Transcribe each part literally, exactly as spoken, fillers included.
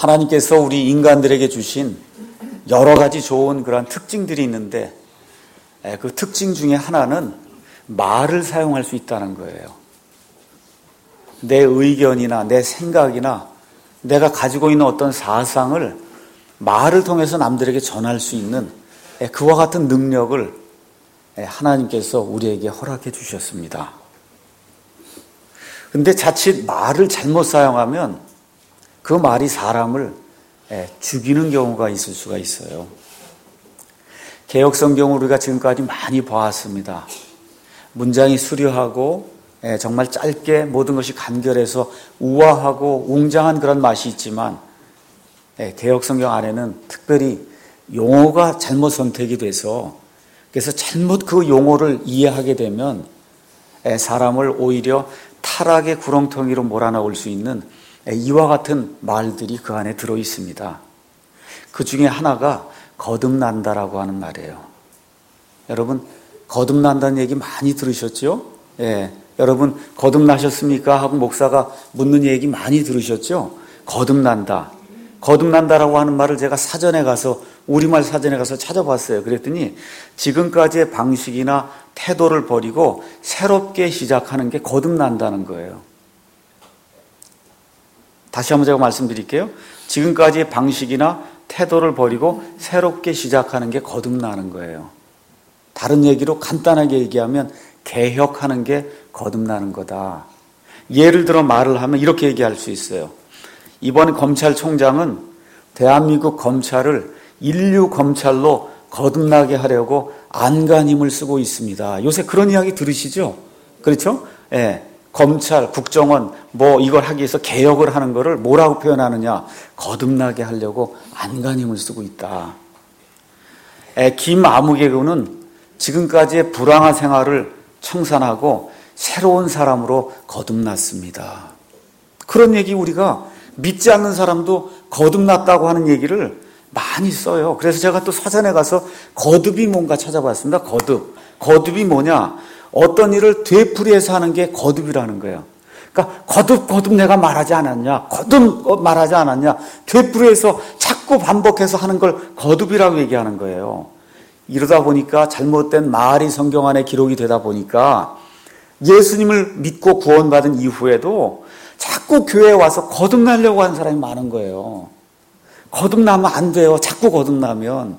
하나님께서 우리 인간들에게 주신 여러 가지 좋은 그런 특징들이 있는데 그 특징 중에 하나는 말을 사용할 수 있다는 거예요. 내 의견이나 내 생각이나 내가 가지고 있는 어떤 사상을 말을 통해서 남들에게 전할 수 있는 그와 같은 능력을 하나님께서 우리에게 허락해 주셨습니다. 그런데 자칫 말을 잘못 사용하면 그 말이 사람을 죽이는 경우가 있을 수가 있어요. 개역성경을 우리가 지금까지 많이 봐왔습니다. 문장이 수려하고 정말 짧게 모든 것이 간결해서 우아하고 웅장한 그런 맛이 있지만 개역성경 안에는 특별히 용어가 잘못 선택이 돼서 그래서 잘못 그 용어를 이해하게 되면 사람을 오히려 타락의 구렁텅이로 몰아넣을 수 있는 이와 같은 말들이 그 안에 들어 있습니다. 그 중에 하나가 거듭난다라고 하는 말이에요. 여러분 거듭난다는 얘기 많이 들으셨죠? 예, 여러분 거듭나셨습니까? 하고 목사가 묻는 얘기 많이 들으셨죠? 거듭난다. 거듭난다라고 하는 말을 제가 사전에 가서 우리말 사전에 가서 찾아봤어요. 그랬더니 지금까지의 방식이나 태도를 버리고 새롭게 시작하는 게 거듭난다는 거예요. 다시 한번 제가 말씀드릴게요. 지금까지의 방식이나 태도를 버리고 새롭게 시작하는 게 거듭나는 거예요. 다른 얘기로 간단하게 얘기하면 개혁하는 게 거듭나는 거다. 예를 들어 말을 하면 이렇게 얘기할 수 있어요. 이번 검찰총장은 대한민국 검찰을 인류 검찰로 거듭나게 하려고 안간힘을 쓰고 있습니다. 요새 그런 이야기 들으시죠? 그렇죠? 예. 검찰, 국정원 뭐 이걸 하기 위해서 개혁을 하는 거를 뭐라고 표현하느냐? 거듭나게 하려고 안간힘을 쓰고 있다. 예, 김아무개군은 지금까지의 불황한 생활을 청산하고 새로운 사람으로 거듭났습니다. 그런 얘기 우리가 믿지 않는 사람도 거듭났다고 하는 얘기를 많이 써요. 그래서 제가 또 사전에 가서 거듭이 뭔가 찾아봤습니다. 거듭. 거듭이 뭐냐? 어떤 일을 되풀이해서 하는 게 거듭이라는 거예요. 그러니까 거듭 거듭 내가 말하지 않았냐? 거듭 말하지 않았냐? 되풀이해서 자꾸 반복해서 하는 걸 거듭이라고 얘기하는 거예요. 이러다 보니까 잘못된 말이 성경 안에 기록이 되다 보니까 예수님을 믿고 구원받은 이후에도 자꾸 교회에 와서 거듭나려고 하는 사람이 많은 거예요. 거듭나면 안 돼요. 자꾸 거듭나면.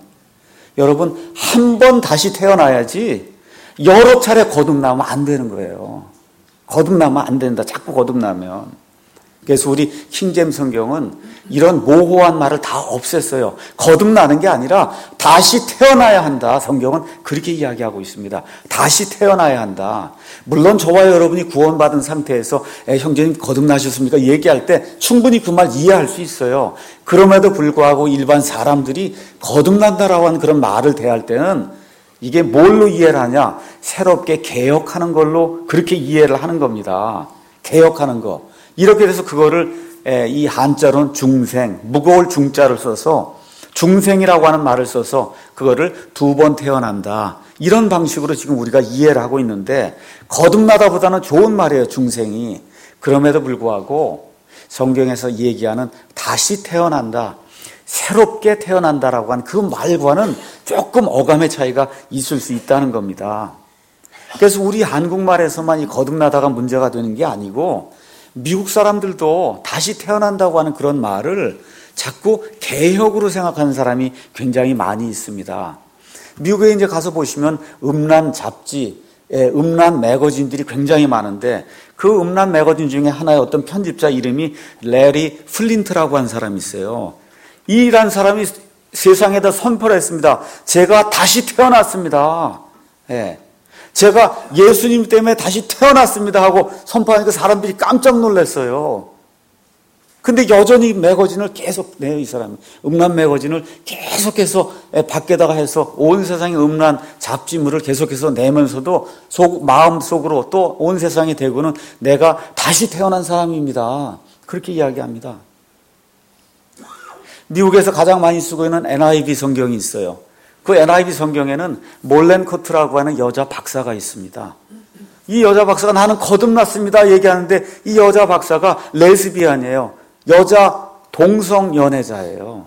여러분, 한 번 다시 태어나야지 여러 차례 거듭나면 안 되는 거예요. 거듭나면 안 된다. 자꾸 거듭나면. 그래서 우리 킹제임스 성경은 이런 모호한 말을 다 없앴어요. 거듭나는 게 아니라 다시 태어나야 한다. 성경은 그렇게 이야기하고 있습니다. 다시 태어나야 한다. 물론 저와 여러분이 구원받은 상태에서 에, 형제님 거듭나셨습니까? 얘기할 때 충분히 그 말 이해할 수 있어요. 그럼에도 불구하고 일반 사람들이 거듭난다라고 하는 그런 말을 대할 때는 이게 뭘로 이해를 하냐? 새롭게 개혁하는 걸로 그렇게 이해를 하는 겁니다. 개혁하는 거. 이렇게 돼서 그거를 이 한자로는 중생, 무거울 중자를 써서 중생이라고 하는 말을 써서 그거를 두 번 태어난다. 이런 방식으로 지금 우리가 이해를 하고 있는데 거듭나다보다는 좋은 말이에요, 중생이. 그럼에도 불구하고 성경에서 얘기하는 다시 태어난다, 새롭게 태어난다라고 하는 그 말과는 조금 어감의 차이가 있을 수 있다는 겁니다. 그래서 우리 한국말에서만 이 거듭나다가 문제가 되는 게 아니고 미국 사람들도 다시 태어난다고 하는 그런 말을 자꾸 개혁으로 생각하는 사람이 굉장히 많이 있습니다. 미국에 이제 가서 보시면 음란 잡지, 음란 매거진들이 굉장히 많은데 그 음란 매거진 중에 하나의 어떤 편집자 이름이 레리 플린트라고 하는 사람이 있어요. 이란 사람이 세상에다 선포를 했습니다. 제가 다시 태어났습니다. 예. 제가 예수님 때문에 다시 태어났습니다 하고 선포하니까 사람들이 깜짝 놀랐어요. 근데 여전히 매거진을 계속 내요, 이 사람이. 음란 매거진을 계속해서 밖에다가 해서 온 세상에 음란 잡지물을 계속해서 내면서도 속, 마음속으로 또 온 세상에 대고는 내가 다시 태어난 사람입니다. 그렇게 이야기합니다. 미국에서 가장 많이 쓰고 있는 엔 아이 브이 성경이 있어요. 그 엔 아이 브이 성경에는 몰렌 코트라고 하는 여자 박사가 있습니다. 이 여자 박사가 나는 거듭났습니다 얘기하는데 이 여자 박사가 레즈비안이에요. 여자 동성연애자예요.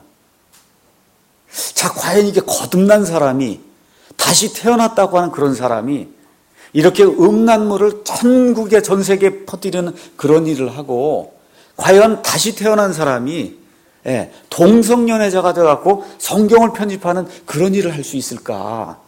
자, 과연 이게 거듭난 사람이, 다시 태어났다고 하는 그런 사람이 이렇게 음란물을 천국에 전 세계에 퍼뜨리는 그런 일을 하고, 과연 다시 태어난 사람이 예, 동성연애자가 되어갖고 성경을 편집하는 그런 일을 할 수 있을까?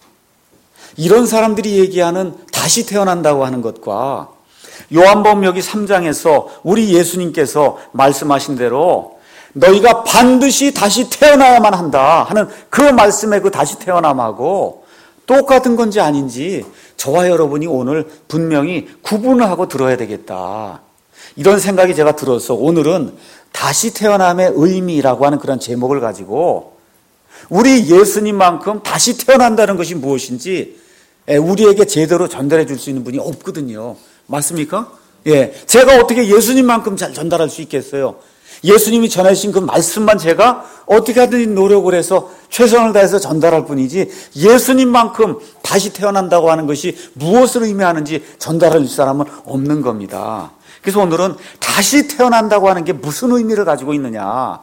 이런 사람들이 얘기하는 다시 태어난다고 하는 것과 요한복음 여기 삼 장에서 우리 예수님께서 말씀하신 대로 너희가 반드시 다시 태어나야만 한다 하는 그 말씀의 그 다시 태어남하고 똑같은 건지 아닌지 저와 여러분이 오늘 분명히 구분을 하고 들어야 되겠다. 이런 생각이 제가 들어서 오늘은 다시 태어남의 의미라고 하는 그런 제목을 가지고 우리 예수님만큼 다시 태어난다는 것이 무엇인지 우리에게 제대로 전달해 줄 수 있는 분이 없거든요. 맞습니까? 예, 제가 어떻게 예수님만큼 잘 전달할 수 있겠어요? 예수님이 전하신 그 말씀만 제가 어떻게 하든 노력을 해서 최선을 다해서 전달할 뿐이지 예수님만큼 다시 태어난다고 하는 것이 무엇을 의미하는지 전달할 사람은 없는 겁니다. 그래서 오늘은 다시 태어난다고 하는 게 무슨 의미를 가지고 있느냐,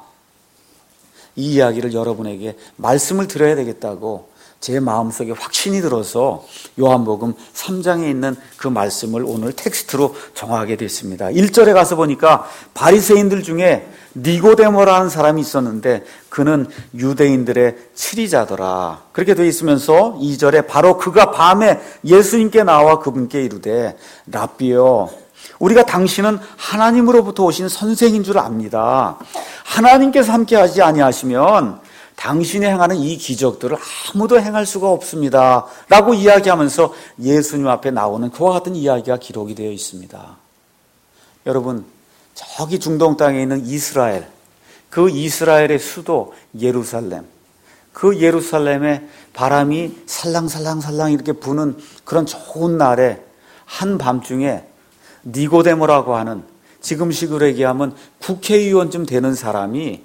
이 이야기를 여러분에게 말씀을 드려야 되겠다고 제 마음속에 확신이 들어서 요한복음 삼 장에 있는 그 말씀을 오늘 텍스트로 정하게 됐습니다. 일 절에 가서 보니까 바리새인들 중에 니고데모라는 사람이 있었는데 그는 유대인들의 치리자더라. 그렇게 되어 있으면서 이 절에 바로 그가 밤에 예수님께 나와 그분께 이르되 랍비여, 우리가 당신은 하나님으로부터 오신 선생인 줄 압니다. 하나님께서 함께하지 아니하시면 당신이 행하는 이 기적들을 아무도 행할 수가 없습니다 라고 이야기하면서 예수님 앞에 나오는 그와 같은 이야기가 기록이 되어 있습니다. 여러분, 저기 중동 땅에 있는 이스라엘, 그 이스라엘의 수도 예루살렘, 그 예루살렘에 바람이 살랑살랑살랑 이렇게 부는 그런 좋은 날에 한밤중에 니고데모라고 하는, 지금식으로 얘기하면 국회의원쯤 되는 사람이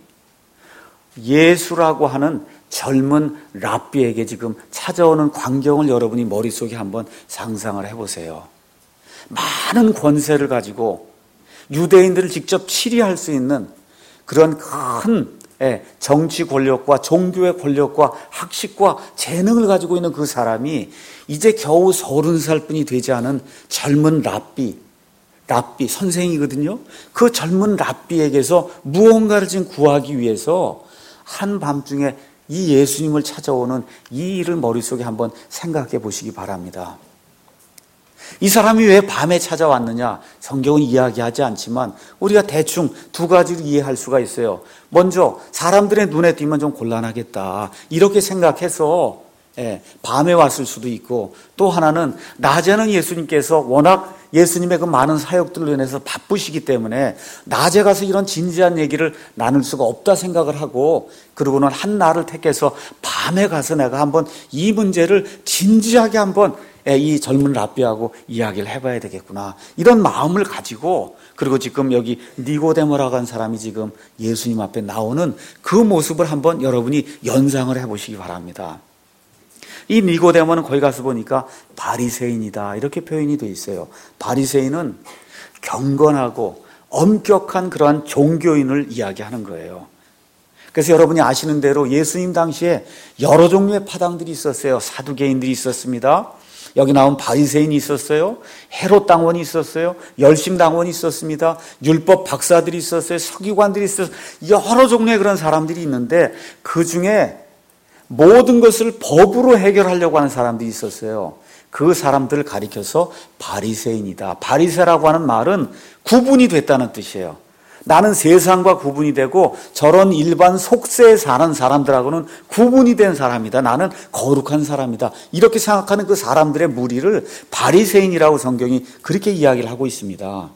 예수라고 하는 젊은 랍비에게 지금 찾아오는 광경을 여러분이 머릿속에 한번 상상을 해보세요. 많은 권세를 가지고 유대인들을 직접 치리할 수 있는 그런 큰 정치 권력과 종교의 권력과 학식과 재능을 가지고 있는 그 사람이 이제 겨우 서른 살뿐이 되지 않은 젊은 랍비, 랍비 선생이거든요. 그 젊은 랍비에게서 무언가를 지금 구하기 위해서 한밤중에 이 예수님을 찾아오는 이 일을 머릿속에 한번 생각해 보시기 바랍니다. 이 사람이 왜 밤에 찾아왔느냐? 성경은 이야기하지 않지만 우리가 대충 두 가지로 이해할 수가 있어요. 먼저 사람들의 눈에 띄면 좀 곤란하겠다 이렇게 생각해서 예, 밤에 왔을 수도 있고, 또 하나는 낮에는 예수님께서 워낙 예수님의 그 많은 사역들로 인해서 바쁘시기 때문에 낮에 가서 이런 진지한 얘기를 나눌 수가 없다 생각을 하고, 그러고는 한 날을 택해서 밤에 가서 내가 한번 이 문제를 진지하게 한번 이 젊은 랍비하고 이야기를 해봐야 되겠구나, 이런 마음을 가지고, 그리고 지금 여기 니고데모라고 하는 사람이 지금 예수님 앞에 나오는 그 모습을 한번 여러분이 연상을 해보시기 바랍니다. 이 니고데모는 거기 가서 보니까 바리새인이다 이렇게 표현이 되어 있어요. 바리새인은 경건하고 엄격한 그러한 종교인을 이야기하는 거예요. 그래서 여러분이 아시는 대로 예수님 당시에 여러 종류의 파당들이 있었어요. 사두개인들이 있었습니다. 여기 나온 바리새인이 있었어요. 헤롯 당원이 있었어요. 열심 당원이 있었습니다. 율법 박사들이 있었어요. 서기관들이 있었어요. 여러 종류의 그런 사람들이 있는데 그 중에 모든 것을 법으로 해결하려고 하는 사람들이 있었어요. 그 사람들을 가리켜서 바리새인이다. 바리새라고 하는 말은 구분이 됐다는 뜻이에요. 나는 세상과 구분이 되고 저런 일반 속세에 사는 사람들하고는 구분이 된 사람이다. 나는 거룩한 사람이다. 이렇게 생각하는 그 사람들의 무리를 바리새인이라고 성경이 그렇게 이야기를 하고 있습니다.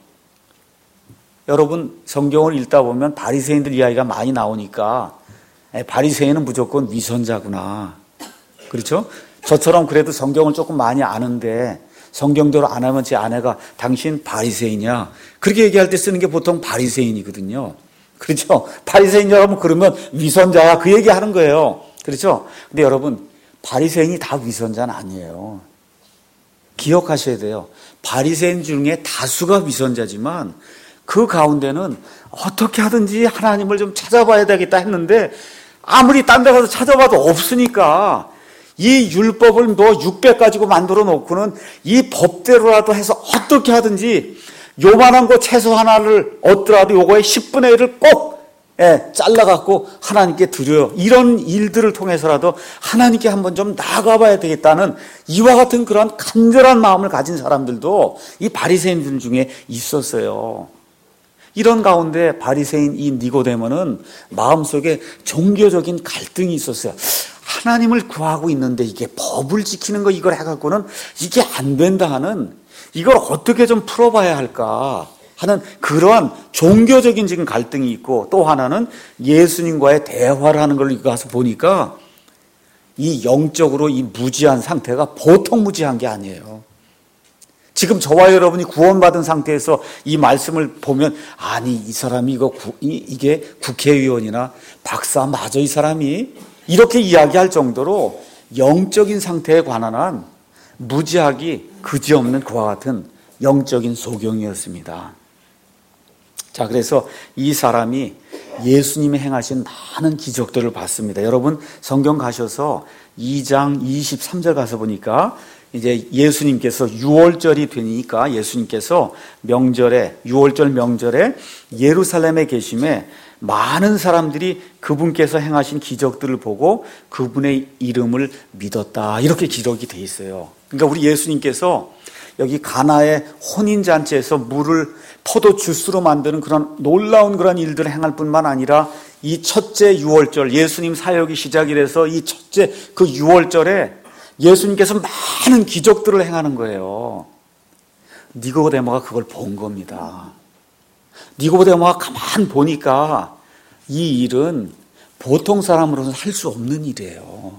여러분, 성경을 읽다 보면 바리새인들 이야기가 많이 나오니까 바리새인은 무조건 위선자구나, 그렇죠? 저처럼 그래도 성경을 조금 많이 아는데 성경대로 안 하면 제 아내가 당신 바리새인이야 그렇게 얘기할 때 쓰는 게 보통 바리새인이거든요. 그렇죠? 바리새인 여러분 그러면 위선자야 그 얘기하는 거예요. 그렇죠? 근데 여러분, 바리새인이 다 위선자는 아니에요. 기억하셔야 돼요. 바리새인 중에 다수가 위선자지만 그 가운데는 어떻게 하든지 하나님을 좀 찾아봐야 되겠다 했는데 아무리 딴 데 가서 찾아봐도 없으니까 이 율법을 뭐 육백 가지고 만들어 놓고는 이 법대로라도 해서 어떻게 하든지 요만한 거 채소 하나를 얻더라도 요거의 십분의 일을 꼭 예, 잘라갖고 하나님께 드려요. 이런 일들을 통해서라도 하나님께 한번 좀 나가봐야 되겠다는 이와 같은 그런 간절한 마음을 가진 사람들도 이 바리새인들 중에 있었어요. 이런 가운데 바리새인 이 니고데모는 마음속에 종교적인 갈등이 있었어요. 하나님을 구하고 있는데 이게 법을 지키는 거 이걸 해갖고는 이게 안 된다 하는, 이걸 어떻게 좀 풀어봐야 할까 하는 그러한 종교적인 지금 갈등이 있고, 또 하나는 예수님과의 대화를 하는 걸 가서 보니까 이 영적으로 이 무지한 상태가 보통 무지한 게 아니에요. 지금 저와 여러분이 구원받은 상태에서 이 말씀을 보면, 아니 이 사람이 이거 구, 이, 이게 국회의원이나 박사 맞아 이 사람이? 이렇게 이야기할 정도로 영적인 상태에 관한 한 무지하기 그지없는 그와 같은 영적인 소경이었습니다. 자, 그래서 이 사람이 예수님이 행하신 많은 기적들을 봤습니다. 여러분 성경 가셔서 이 장 이십삼 절 가서 보니까 이제 예수님께서 유월절이 되니까 예수님께서 명절에, 유월절 명절에 예루살렘에 계심에 많은 사람들이 그분께서 행하신 기적들을 보고 그분의 이름을 믿었다, 이렇게 기록이 돼 있어요. 그러니까 우리 예수님께서 여기 가나의 혼인잔치에서 물을 포도 주스로 만드는 그런 놀라운 그런 일들을 행할 뿐만 아니라 이 첫째 유월절, 예수님 사역이 시작이 돼서 이 첫째 그 유월절에 예수님께서 많은 기적들을 행하는 거예요. 니고데모가 그걸 본 겁니다. 니고데모가 가만 보니까 이 일은 보통 사람으로서는 할 수 없는 일이에요.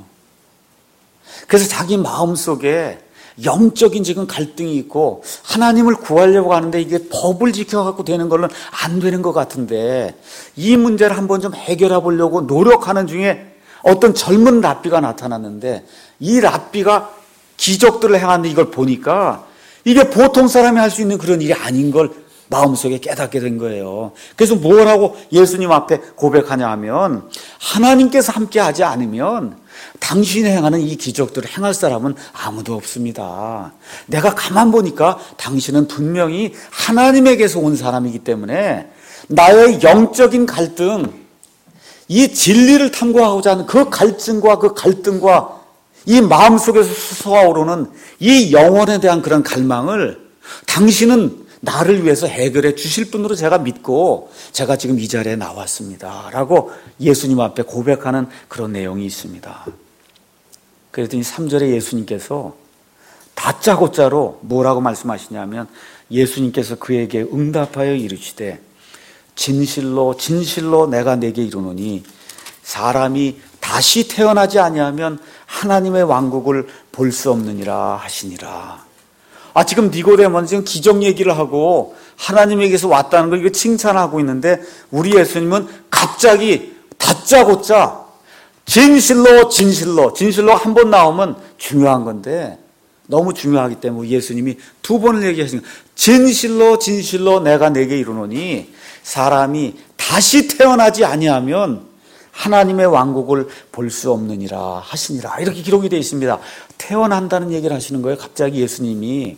그래서 자기 마음속에 영적인 지금 갈등이 있고 하나님을 구하려고 하는데 이게 법을 지켜갖고 되는 걸로는 안 되는 것 같은데 이 문제를 한번 좀 해결해 보려고 노력하는 중에 어떤 젊은 랍비가 나타났는데 이 랍비가 기적들을 행하는데 이걸 보니까 이게 보통 사람이 할 수 있는 그런 일이 아닌 걸 마음속에 깨닫게 된 거예요. 그래서 뭘 하고 예수님 앞에 고백하냐 하면, 하나님께서 함께 하지 않으면 당신이 행하는 이 기적들을 행할 사람은 아무도 없습니다. 내가 가만 보니까 당신은 분명히 하나님에게서 온 사람이기 때문에 나의 영적인 갈등, 이 진리를 탐구하고자 하는 그 갈증과 그 갈등과 이 마음속에서 솟아오르는 이 영혼에 대한 그런 갈망을 당신은 나를 위해서 해결해 주실 분으로 제가 믿고 제가 지금 이 자리에 나왔습니다 라고 예수님 앞에 고백하는 그런 내용이 있습니다. 그랬더니 삼 절에 예수님께서 다짜고짜로 뭐라고 말씀하시냐면, 예수님께서 그에게 응답하여 이르시되 진실로 진실로 내가 내게 이르노니 사람이 다시 태어나지 아니하면 하나님의 왕국을 볼 수 없느니라 하시니라. 아, 지금 니고데모는 지금 기적 얘기를 하고 하나님에게서 왔다는 걸 이거 칭찬하고 있는데 우리 예수님은 갑자기 다짜고짜 진실로 진실로 진실로 한 번 나오면 중요한 건데 너무 중요하기 때문에 예수님이 두 번을 얘기하시는 거예요. 진실로 진실로 내가 내게 이르노니 사람이 다시 태어나지 아니하면 하나님의 왕국을 볼 수 없느니라 하시니라, 이렇게 기록이 되어 있습니다. 태어난다는 얘기를 하시는 거예요. 갑자기 예수님이.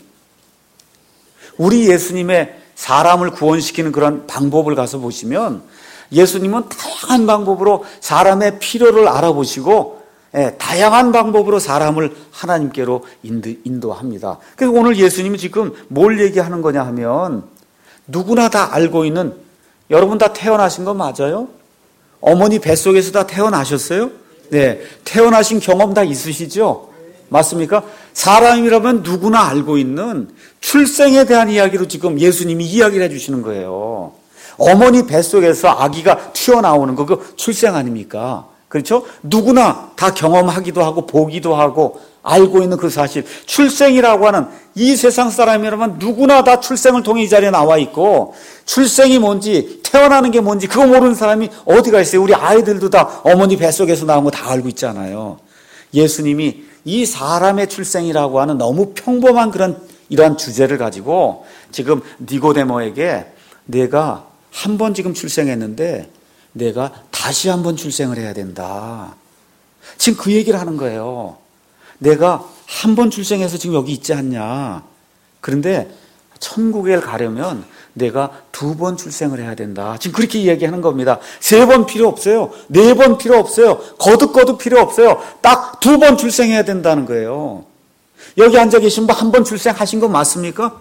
우리 예수님의 사람을 구원시키는 그런 방법을 가서 보시면 예수님은 다양한 방법으로 사람의 필요를 알아보시고 예, 다양한 방법으로 사람을 하나님께로 인도, 인도합니다. 그래서 오늘 예수님이 지금 뭘 얘기하는 거냐 하면, 누구나 다 알고 있는, 여러분 다 태어나신 거 맞아요? 어머니 뱃속에서 다 태어나셨어요? 네, 태어나신 경험 다 있으시죠? 맞습니까? 사람이라면 누구나 알고 있는 출생에 대한 이야기로 지금 예수님이 이야기를 해주시는 거예요. 어머니 뱃속에서 아기가 튀어나오는 거, 그 출생 아닙니까? 그렇죠? 누구나 다 경험하기도 하고 보기도 하고 알고 있는 그 사실, 출생이라고 하는, 이 세상 사람이라면 누구나 다 출생을 통해 이 자리에 나와 있고, 출생이 뭔지, 태어나는 게 뭔지 그거 모르는 사람이 어디가 있어요? 우리 아이들도 다 어머니 뱃속에서 나온 거 다 알고 있잖아요. 예수님이 이 사람의 출생이라고 하는 너무 평범한 그런 이러한 주제를 가지고 지금 니고데모에게 내가 한 번 지금 출생했는데 내가 다시 한 번 출생을 해야 된다. 지금 그 얘기를 하는 거예요. 내가 한 번 출생해서 지금 여기 있지 않냐. 그런데 천국에 가려면 내가 두 번 출생을 해야 된다. 지금 그렇게 이야기하는 겁니다. 세 번 필요 없어요. 네 번 필요 없어요. 거듭거듭 필요 없어요. 딱 두 번 출생해야 된다는 거예요. 여기 앉아 계신 분 한 번 출생하신 거 맞습니까?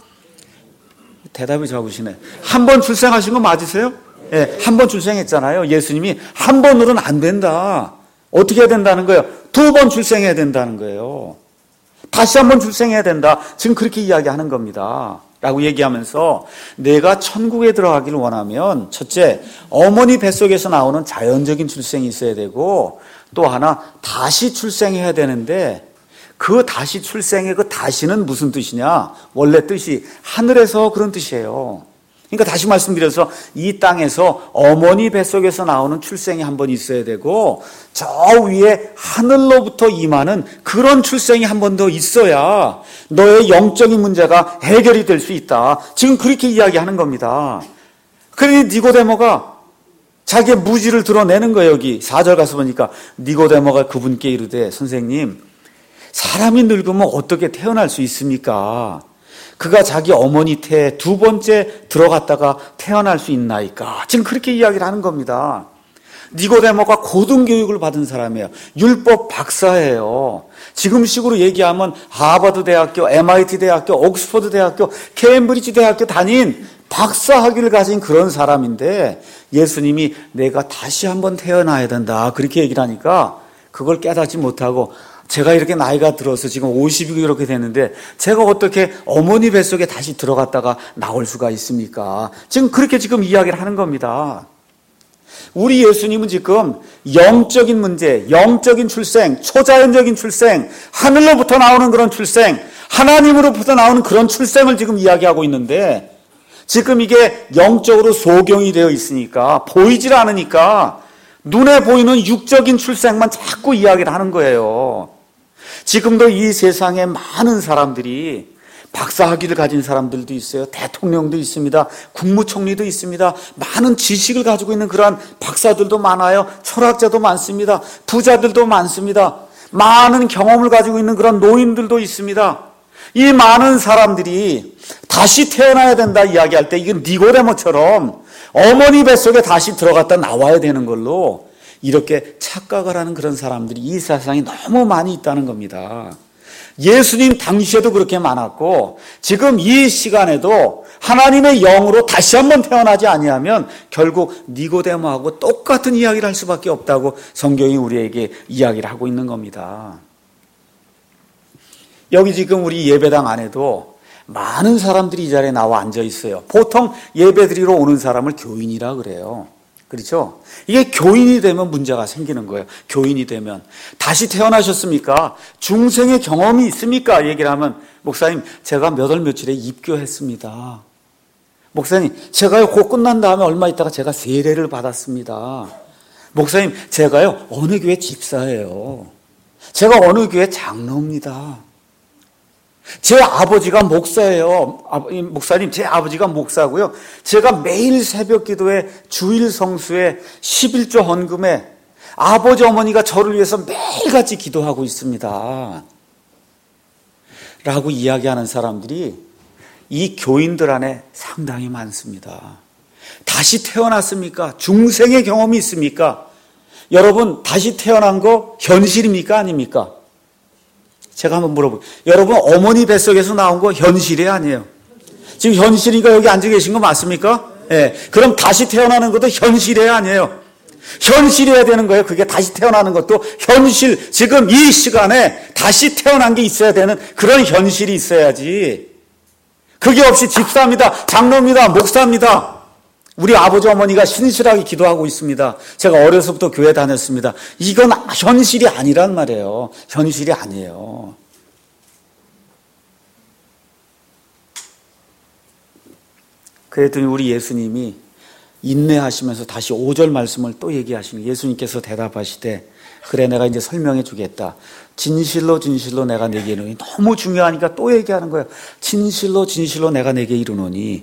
대답이 적으시네. 한 번 출생하신 거 맞으세요? 예, 한 번 출생했잖아요. 예수님이 한 번으로는 안 된다. 어떻게 해야 된다는 거예요? 두 번 출생해야 된다는 거예요. 다시 한 번 출생해야 된다. 지금 그렇게 이야기하는 겁니다. 라고 얘기하면서 내가 천국에 들어가기를 원하면 첫째, 어머니 뱃속에서 나오는 자연적인 출생이 있어야 되고 또 하나 다시 출생해야 되는데 그 다시 출생의 그 다시는 무슨 뜻이냐? 원래 뜻이 하늘에서 그런 뜻이에요. 그러니까 다시 말씀드려서 이 땅에서 어머니 뱃속에서 나오는 출생이 한 번 있어야 되고 저 위에 하늘로부터 임하는 그런 출생이 한 번 더 있어야 너의 영적인 문제가 해결이 될 수 있다. 지금 그렇게 이야기하는 겁니다. 그러니 니고데모가 자기의 무지를 드러내는 거예요. 여기 사 절 가서 보니까 니고데모가 그분께 이르되 선생님 사람이 늙으면 어떻게 태어날 수 있습니까? 그가 자기 어머니 태에 두 번째 들어갔다가 태어날 수 있나이까? 지금 그렇게 이야기를 하는 겁니다. 니고데모가 고등교육을 받은 사람이에요. 율법 박사예요. 지금식으로 얘기하면 하버드 대학교, 엠아이티 대학교, 옥스퍼드 대학교, 케임브리지 대학교 다닌 박사 학위를 가진 그런 사람인데 예수님이 내가 다시 한번 태어나야 된다. 그렇게 얘기를 하니까 그걸 깨닫지 못하고 제가 이렇게 나이가 들어서 지금 오십이 이렇게 됐는데 제가 어떻게 어머니 뱃속에 다시 들어갔다가 나올 수가 있습니까? 지금 그렇게 지금 이야기를 하는 겁니다. 우리 예수님은 지금 영적인 문제, 영적인 출생, 초자연적인 출생, 하늘로부터 나오는 그런 출생, 하나님으로부터 나오는 그런 출생을 지금 이야기하고 있는데 지금 이게 영적으로 소경이 되어 있으니까 보이질 않으니까 눈에 보이는 육적인 출생만 자꾸 이야기를 하는 거예요. 지금도 이 세상에 많은 사람들이 박사학위를 가진 사람들도 있어요. 대통령도 있습니다. 국무총리도 있습니다. 많은 지식을 가지고 있는 그러한 박사들도 많아요. 철학자도 많습니다. 부자들도 많습니다. 많은 경험을 가지고 있는 그런 노인들도 있습니다. 이 많은 사람들이 다시 태어나야 된다 이야기할 때 이건 니고데모처럼 어머니 뱃속에 다시 들어갔다 나와야 되는 걸로 이렇게 착각을 하는 그런 사람들이 이 세상에 너무 많이 있다는 겁니다. 예수님 당시에도 그렇게 많았고 지금 이 시간에도 하나님의 영으로 다시 한번 태어나지 아니하면 결국 니고데모하고 똑같은 이야기를 할 수밖에 없다고 성경이 우리에게 이야기를 하고 있는 겁니다. 여기 지금 우리 예배당 안에도 많은 사람들이 이 자리에 나와 앉아 있어요. 보통 예배 드리러 오는 사람을 교인이라 그래요. 그렇죠? 이게 교인이 되면 문제가 생기는 거예요. 교인이 되면. 다시 태어나셨습니까? 중생의 경험이 있습니까? 얘기를 하면 목사님 제가 몇 월 며칠에 입교했습니다. 목사님 제가요 곧 끝난 다음에 얼마 있다가 제가 세례를 받았습니다. 목사님 제가요 어느 교회 집사예요. 제가 어느 교회 장로입니다. 제 아버지가 목사예요. 목사님, 제 아버지가 목사고요. 제가 매일 새벽 기도에 주일 성수에 십일조 헌금에 아버지 어머니가 저를 위해서 매일같이 기도하고 있습니다. 라고 이야기하는 사람들이 이 교인들 안에 상당히 많습니다. 다시 태어났습니까? 중생의 경험이 있습니까? 여러분, 다시 태어난 거 현실입니까? 아닙니까? 제가 한번 물어볼게요. 여러분 어머니 뱃속에서 나온 거 현실이 아니에요. 지금 현실이니까 여기 앉아 계신 거 맞습니까? 예. 그럼 다시 태어나는 것도 현실이 아니에요. 현실이어야 되는 거예요. 그게 다시 태어나는 것도 현실. 지금 이 시간에 다시 태어난 게 있어야 되는 그런 현실이 있어야지. 그게 없이 집사입니다. 장로입니다. 목사입니다. 우리 아버지 어머니가 신실하게 기도하고 있습니다. 제가 어려서부터 교회 다녔습니다. 이건 현실이 아니란 말이에요. 현실이 아니에요. 그랬더니 우리 예수님이 인내하시면서 다시 오 절 말씀을 또 얘기하시는 예수님께서 대답하시되 그래 내가 이제 설명해 주겠다. 진실로 진실로 내가 내게 이르노니 너무 중요하니까 또 얘기하는 거예요. 진실로 진실로 내가 내게 이르노니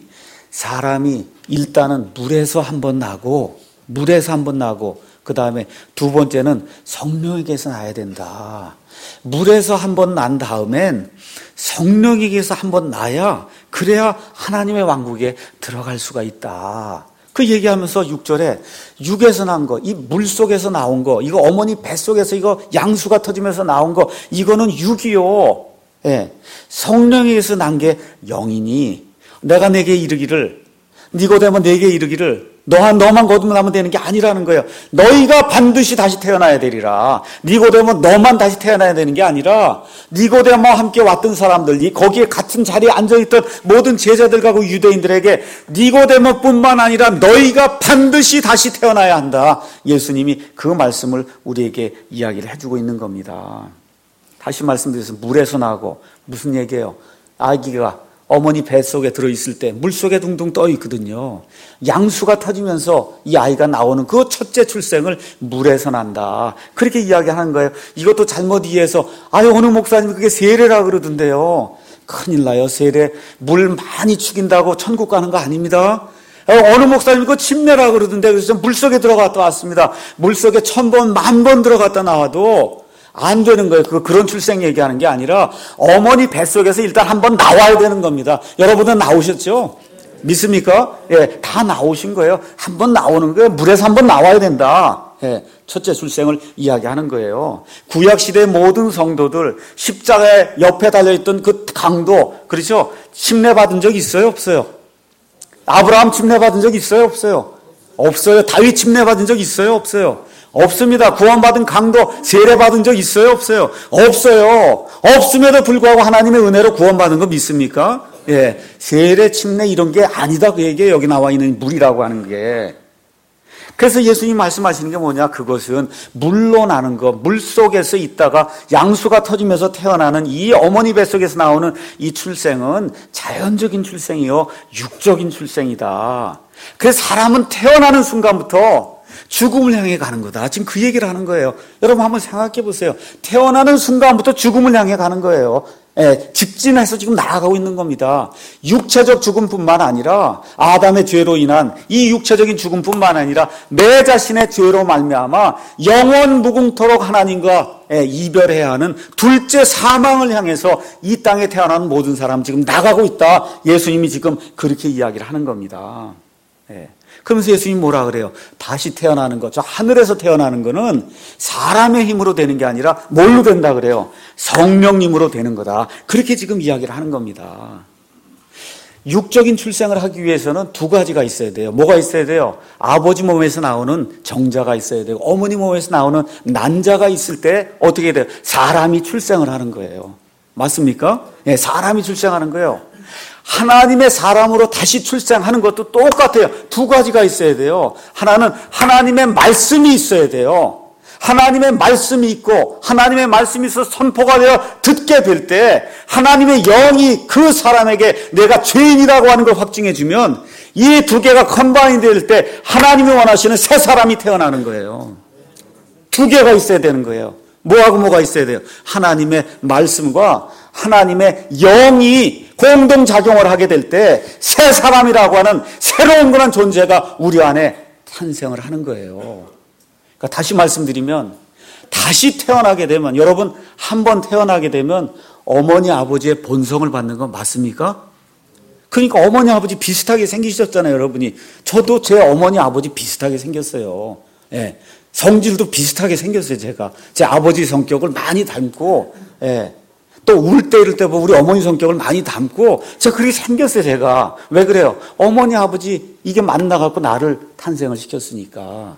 사람이 일단은 물에서 한번 나고, 물에서 한번 나고, 그 다음에 두 번째는 성령에게서 나야 된다. 물에서 한번 난 다음엔 성령에게서 한번 나야, 그래야 하나님의 왕국에 들어갈 수가 있다. 그 얘기하면서 육 절에 육에서 난 거, 이 물 속에서 나온 거, 이거 어머니 뱃속에서 이거 양수가 터지면서 나온 거, 이거는 육이요. 예. 성령에게서 난 게 영이니 내가 내게 이르기를, 니고데모 내게 이르기를 너한 너만 거듭나면 되는 게 아니라는 거예요. 너희가 반드시 다시 태어나야 되리라. 니고데모 너만 다시 태어나야 되는 게 아니라 니고데모와 함께 왔던 사람들, 거기에 같은 자리에 앉아있던 모든 제자들과 그 유대인들에게 니고데모뿐만 아니라 너희가 반드시 다시 태어나야 한다. 예수님이 그 말씀을 우리에게 이야기를 해주고 있는 겁니다. 다시 말씀드려서 물에서 나고, 무슨 얘기예요? 아기가 어머니 뱃속에 들어있을 때 물속에 둥둥 떠 있거든요. 양수가 터지면서 이 아이가 나오는 그 첫째 출생을 물에서 난다. 그렇게 이야기하는 거예요. 이것도 잘못 이해해서 아유 어느 목사님이 그게 세례라 그러던데요. 큰일 나요. 세례. 물 많이 죽인다고 천국 가는 거 아닙니다. 어느 목사님이 그거 침례라 그러던데, 그래서 물속에 들어갔다 왔습니다. 물속에 천 번, 만 번 들어갔다 나와도 안 되는 거예요. 그 그런 출생 얘기하는 게 아니라 어머니 뱃속에서 일단 한번 나와야 되는 겁니다. 여러분은 나오셨죠? 믿습니까? 예, 다 나오신 거예요. 한번 나오는 거예요. 물에서 한번 나와야 된다. 예, 첫째 출생을 이야기하는 거예요. 구약 시대의 모든 성도들 십자가에 옆에 달려있던 그 강도, 그렇죠? 침례 받은 적 있어요? 없어요? 아브라함 침례 받은 적 있어요? 없어요? 없어요. 다윗 침례 받은 적 있어요? 없어요? 없습니다. 구원받은 강도 세례 받은 적 있어요? 없어요? 없어요. 없음에도 불구하고 하나님의 은혜로 구원받은 거 믿습니까? 예, 세례, 침례 이런 게 아니다. 그 얘기에 여기 나와 있는 물이라고 하는 게. 그래서 예수님이 말씀하시는 게 뭐냐? 그것은 물로 나는 거, 물 속에서 있다가 양수가 터지면서 태어나는 이 어머니 뱃속에서 나오는 이 출생은 자연적인 출생이요, 육적인 출생이다. 그래서 사람은 태어나는 순간부터 죽음을 향해 가는 거다. 지금 그 얘기를 하는 거예요. 여러분 한번 생각해 보세요. 태어나는 순간부터 죽음을 향해 가는 거예요. 예, 직진해서 지금 나아가고 있는 겁니다. 육체적 죽음뿐만 아니라 아담의 죄로 인한 이 육체적인 죽음뿐만 아니라 내 자신의 죄로 말미암아 영원 무궁토록 하나님과 예, 이별해야 하는 둘째 사망을 향해서 이 땅에 태어난 모든 사람 지금 나가고 있다. 예수님이 지금 그렇게 이야기를 하는 겁니다. 예. 그러면서 예수님이 뭐라 그래요? 다시 태어나는 것, 저 하늘에서 태어나는 거는 사람의 힘으로 되는 게 아니라 뭘로 된다 그래요? 성령님으로 되는 거다. 그렇게 지금 이야기를 하는 겁니다. 육적인 출생을 하기 위해서는 두 가지가 있어야 돼요. 뭐가 있어야 돼요? 아버지 몸에서 나오는 정자가 있어야 되고 어머니 몸에서 나오는 난자가 있을 때 어떻게 돼요? 사람이 출생을 하는 거예요. 맞습니까? 네, 사람이 출생하는 거예요. 하나님의 사람으로 다시 출생하는 것도 똑같아요. 두 가지가 있어야 돼요. 하나는 하나님의 말씀이 있어야 돼요. 하나님의 말씀이 있고 하나님의 말씀이 있어서 선포가 되어 듣게 될 때 하나님의 영이 그 사람에게 내가 죄인이라고 하는 걸 확증해 주면 이 두 개가 컴바인 될 때 하나님이 원하시는 새 사람이 태어나는 거예요. 두 개가 있어야 되는 거예요. 뭐하고 뭐가 있어야 돼요? 하나님의 말씀과 하나님의 영이 공동작용을 하게 될 때 새 사람이라고 하는 새로운 그런 존재가 우리 안에 탄생을 하는 거예요. 그러니까 다시 말씀드리면 다시 태어나게 되면 여러분 한 번 태어나게 되면 어머니 아버지의 본성을 받는 건 맞습니까? 그러니까 어머니 아버지 비슷하게 생기셨잖아요. 여러분이. 저도 제 어머니 아버지 비슷하게 생겼어요. 예. 성질도 비슷하게 생겼어요. 제가 제 아버지 성격을 많이 닮고 예. 또 울 때 이럴 때 보면 우리 어머니 성격을 많이 닮고 저 그렇게 생겼어요. 제가. 왜 그래요? 어머니 아버지 이게 만나갖고 나를 탄생을 시켰으니까.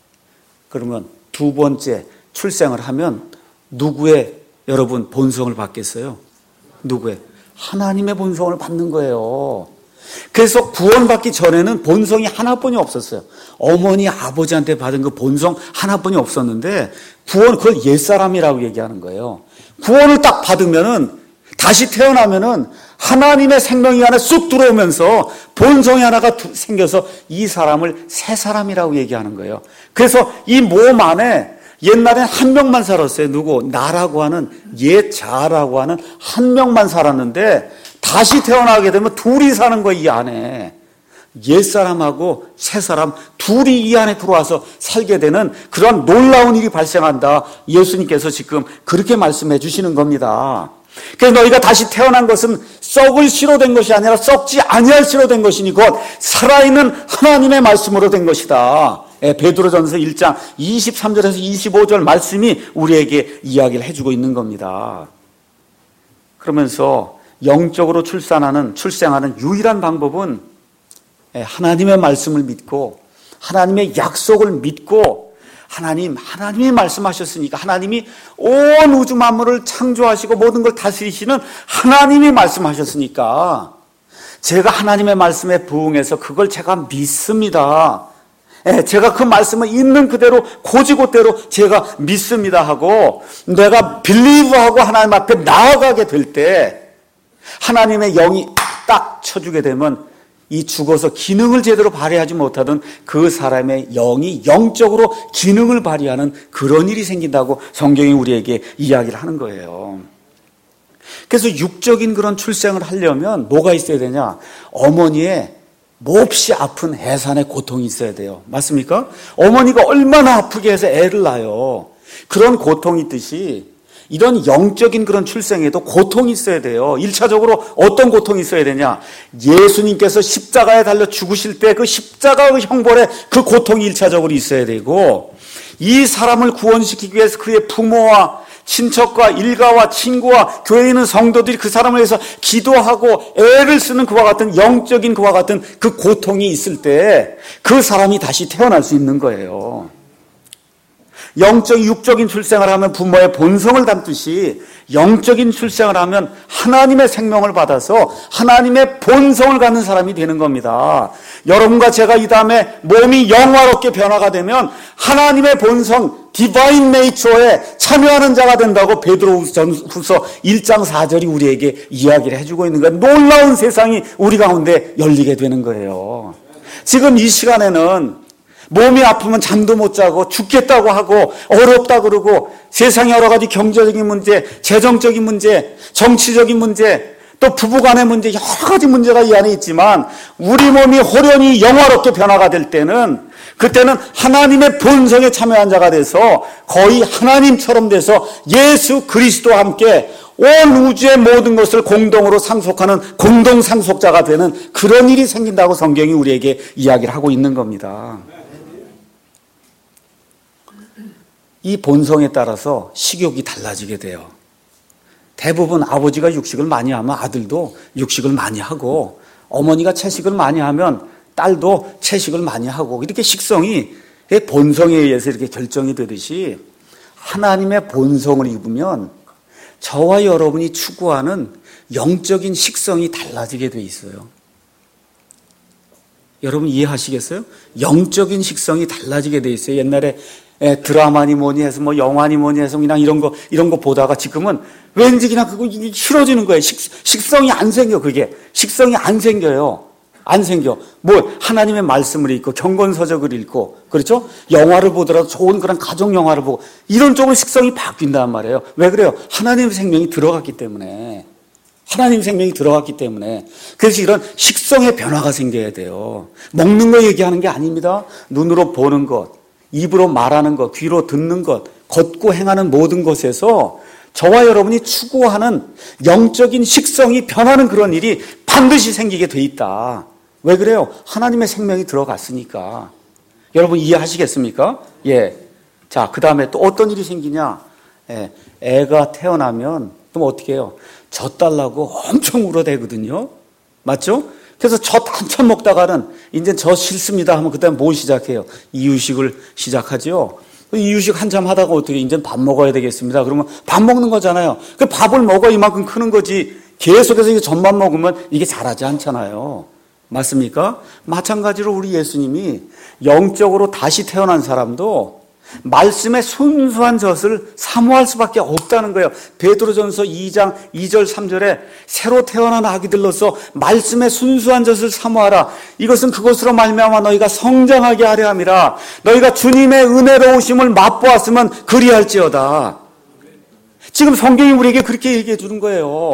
그러면 두 번째 출생을 하면 누구의 여러분 본성을 받겠어요? 누구의? 하나님의 본성을 받는 거예요. 그래서 구원받기 전에는 본성이 하나뿐이 없었어요. 어머니 아버지한테 받은 그 본성 하나뿐이 없었는데 구원, 그걸 옛사람이라고 얘기하는 거예요. 구원을 딱 받으면은 다시 태어나면은 하나님의 생명이 안에 쑥 들어오면서 본성이 하나가 생겨서 이 사람을 새 사람이라고 얘기하는 거예요. 그래서 이 몸 안에 옛날엔 한 명만 살았어요. 누구? 나라고 하는 옛 자라고 하는 한 명만 살았는데 다시 태어나게 되면 둘이 사는 거예요. 이 안에. 옛사람하고 새사람 둘이 이 안에 들어와서 살게 되는 그런 놀라운 일이 발생한다. 예수님께서 지금 그렇게 말씀해 주시는 겁니다. 그래서 너희가 다시 태어난 것은 썩을 씨로 된 것이 아니라 썩지 아니할 씨로 된 것이니 곧 살아있는 하나님의 말씀으로 된 것이다. 예, 베드로전서 일 장 이십삼 절에서 이십오 절 말씀이 우리에게 이야기를 해주고 있는 겁니다. 그러면서 영적으로 출산하는 출생하는 유일한 방법은 하나님의 말씀을 믿고 하나님의 약속을 믿고 하나님, 하나님이 말씀하셨으니까 하나님이 온 우주 만물을 창조하시고 모든 걸 다스리시는 하나님이 말씀하셨으니까 제가 하나님의 말씀에 부응해서 그걸 제가 믿습니다. 제가 그 말씀을 있는 그대로 고지고대로 제가 믿습니다 하고 내가 빌리브하고 하나님 앞에 나아가게 될 때 하나님의 영이 딱 쳐주게 되면 이 죽어서 기능을 제대로 발휘하지 못하던 그 사람의 영이 영적으로 기능을 발휘하는 그런 일이 생긴다고 성경이 우리에게 이야기를 하는 거예요. 그래서 육적인 그런 출생을 하려면 뭐가 있어야 되냐? 어머니의 몹시 아픈 해산의 고통이 있어야 돼요. 맞습니까? 어머니가 얼마나 아프게 해서 애를 낳아요. 그런 고통이 있듯이 이런 영적인 그런 출생에도 고통이 있어야 돼요. 일차적으로 어떤 고통이 있어야 되냐? 예수님께서 십자가에 달려 죽으실 때 그 십자가의 형벌에 그 고통이 일차적으로 있어야 되고 이 사람을 구원시키기 위해서 그의 부모와 친척과 일가와 친구와 교회에 있는 성도들이 그 사람을 위해서 기도하고 애를 쓰는 그와 같은 영적인 그와 같은 그 고통이 있을 때 그 사람이 다시 태어날 수 있는 거예요. 영적, 육적인 출생을 하면 부모의 본성을 담듯이 영적인 출생을 하면 하나님의 생명을 받아서 하나님의 본성을 갖는 사람이 되는 겁니다. 여러분과 제가 이 다음에 몸이 영화롭게 변화가 되면 하나님의 본성, 디바인 네이처에 참여하는 자가 된다고 베드로전후서 일 장 사 절이 우리에게 이야기를 해주고 있는 거예요. 놀라운 세상이 우리 가운데 열리게 되는 거예요. 지금 이 시간에는 몸이 아프면 잠도 못 자고 죽겠다고 하고 어렵다 그러고 세상의 여러 가지 경제적인 문제, 재정적인 문제, 정치적인 문제, 또 부부간의 문제 여러 가지 문제가 이 안에 있지만 우리 몸이 호련히 영화롭게 변화가 될 때는 그때는 하나님의 본성에 참여한 자가 돼서 거의 하나님처럼 돼서 예수 그리스도와 함께 온 우주의 모든 것을 공동으로 상속하는 공동 상속자가 되는 그런 일이 생긴다고 성경이 우리에게 이야기를 하고 있는 겁니다. 이 본성에 따라서 식욕이 달라지게 돼요. 대부분 아버지가 육식을 많이 하면 아들도 육식을 많이 하고 어머니가 채식을 많이 하면 딸도 채식을 많이 하고 이렇게 식성이 본성에 의해서 이렇게 결정이 되듯이 하나님의 본성을 입으면 저와 여러분이 추구하는 영적인 식성이 달라지게 돼 있어요. 여러분 이해하시겠어요? 영적인 식성이 달라지게 돼 있어요. 옛날에 드라마니 뭐니 해서 뭐 영화니 뭐니 해서 그냥 이런 거 이런 거 보다가 지금은 왠지 그냥 그거 싫어지는 거예요. 식, 식성이 안 생겨. 그게 식성이 안 생겨요. 안 생겨. 뭐 하나님의 말씀을 읽고 경건서적을 읽고 그렇죠? 영화를 보더라도 좋은 그런 가족 영화를 보고 이런 쪽으로 식성이 바뀐단 말이에요. 왜 그래요? 하나님의 생명이 들어갔기 때문에. 하나님 생명이 들어갔기 때문에. 그래서 이런 식성의 변화가 생겨야 돼요. 먹는 거 얘기하는 게 아닙니다. 눈으로 보는 것, 입으로 말하는 것, 귀로 듣는 것, 걷고 행하는 모든 것에서 저와 여러분이 추구하는 영적인 식성이 변하는 그런 일이 반드시 생기게 돼 있다. 왜 그래요? 하나님의 생명이 들어갔으니까. 여러분 이해하시겠습니까? 예. 자, 그 다음에 또 어떤 일이 생기냐? 예. 애가 태어나면 그럼 어떻게 해요? 젖 달라고 엄청 울어대거든요. 맞죠? 그래서 젖 한참 먹다가는 이제 저 싫습니다 하면 그다음에 뭐 시작해요? 이유식을 시작하죠. 이유식 한참 하다가 어떻게 이제 밥 먹어야 되겠습니다. 그러면 밥 먹는 거잖아요. 그 밥을 먹어 이만큼 크는 거지. 계속해서 이게 젖만 먹으면 이게 자라지 않잖아요. 맞습니까? 마찬가지로 우리 예수님이 영적으로 다시 태어난 사람도 말씀의 순수한 젖을 사모할 수밖에 없다는 거예요. 베드로전서 이 장 이 절 삼 절에 새로 태어난 아기들로서 말씀의 순수한 젖을 사모하라. 이것은 그것으로 말미암아 너희가 성장하게 하려 함이라. 너희가 주님의 은혜로우심을 맛보았으면 그리할지어다. 지금 성경이 우리에게 그렇게 얘기해 주는 거예요.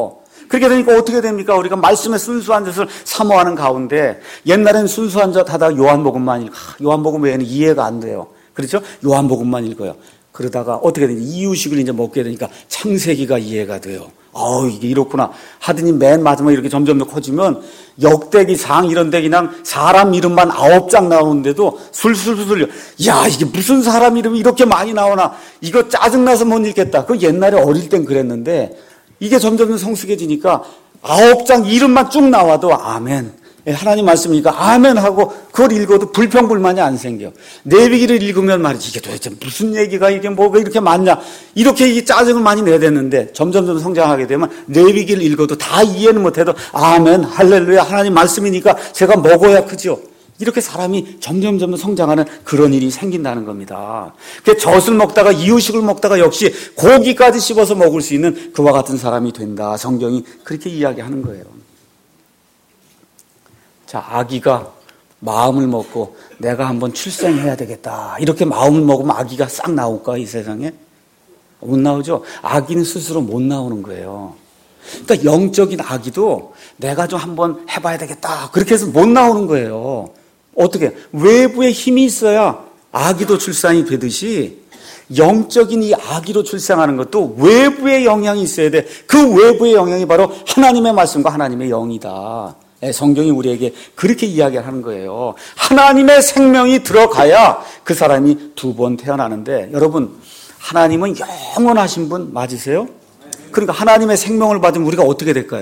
그렇게 되니까 어떻게 됩니까? 우리가 말씀의 순수한 젖을 사모하는 가운데 옛날에는 순수한 젖 하다가 요한복음만 읽고 요한복음 외에는 이해가 안 돼요. 그렇죠? 요한복음만 읽어요. 그러다가 어떻게 되냐? 이유식을 이제 먹게 되니까 창세기가 이해가 돼요. 아우, 이게 이렇구나. 하더니 맨 마지막에 이렇게 점점 더 커지면 역대기상 이런 데 그냥 사람 이름만 아홉 장 나오는데도 술술술, 야, 이게 무슨 사람 이름이 이렇게 많이 나오나. 이거 짜증나서 못 읽겠다. 그 옛날에 어릴 땐 그랬는데 이게 점점 더 성숙해지니까 아홉 장 이름만 쭉 나와도 아멘. 하나님 말씀이니까 아멘 하고 그걸 읽어도 불평불만이 안 생겨. 레위기를 읽으면 말이지 이게 도대체 무슨 얘기가 이게 뭐가 이렇게 많냐. 이렇게 이 짜증을 많이 내야 되는데 점점점 성장하게 되면 레위기를 읽어도 다 이해는 못해도 아멘 할렐루야 하나님 말씀이니까 제가 먹어야 크죠. 이렇게 사람이 점점점 성장하는 그런 일이 생긴다는 겁니다. 젖을 먹다가 이유식을 먹다가 역시 고기까지 씹어서 먹을 수 있는 그와 같은 사람이 된다. 성경이 그렇게 이야기하는 거예요. 자, 아기가 마음을 먹고 내가 한번 출생해야 되겠다. 이렇게 마음을 먹으면 아기가 싹 나올까, 이 세상에? 못 나오죠? 아기는 스스로 못 나오는 거예요. 그러니까 영적인 아기도 내가 좀 한번 해봐야 되겠다. 그렇게 해서 못 나오는 거예요. 어떻게? 외부에 힘이 있어야 아기도 출산이 되듯이 영적인 이 아기로 출생하는 것도 외부의 영향이 있어야 돼. 그 외부의 영향이 바로 하나님의 말씀과 하나님의 영이다. 성경이 우리에게 그렇게 이야기하는 거예요. 하나님의 생명이 들어가야 그 사람이 두 번 태어나는데 여러분 하나님은 영원하신 분 맞으세요? 그러니까 하나님의 생명을 받으면 우리가 어떻게 될까요?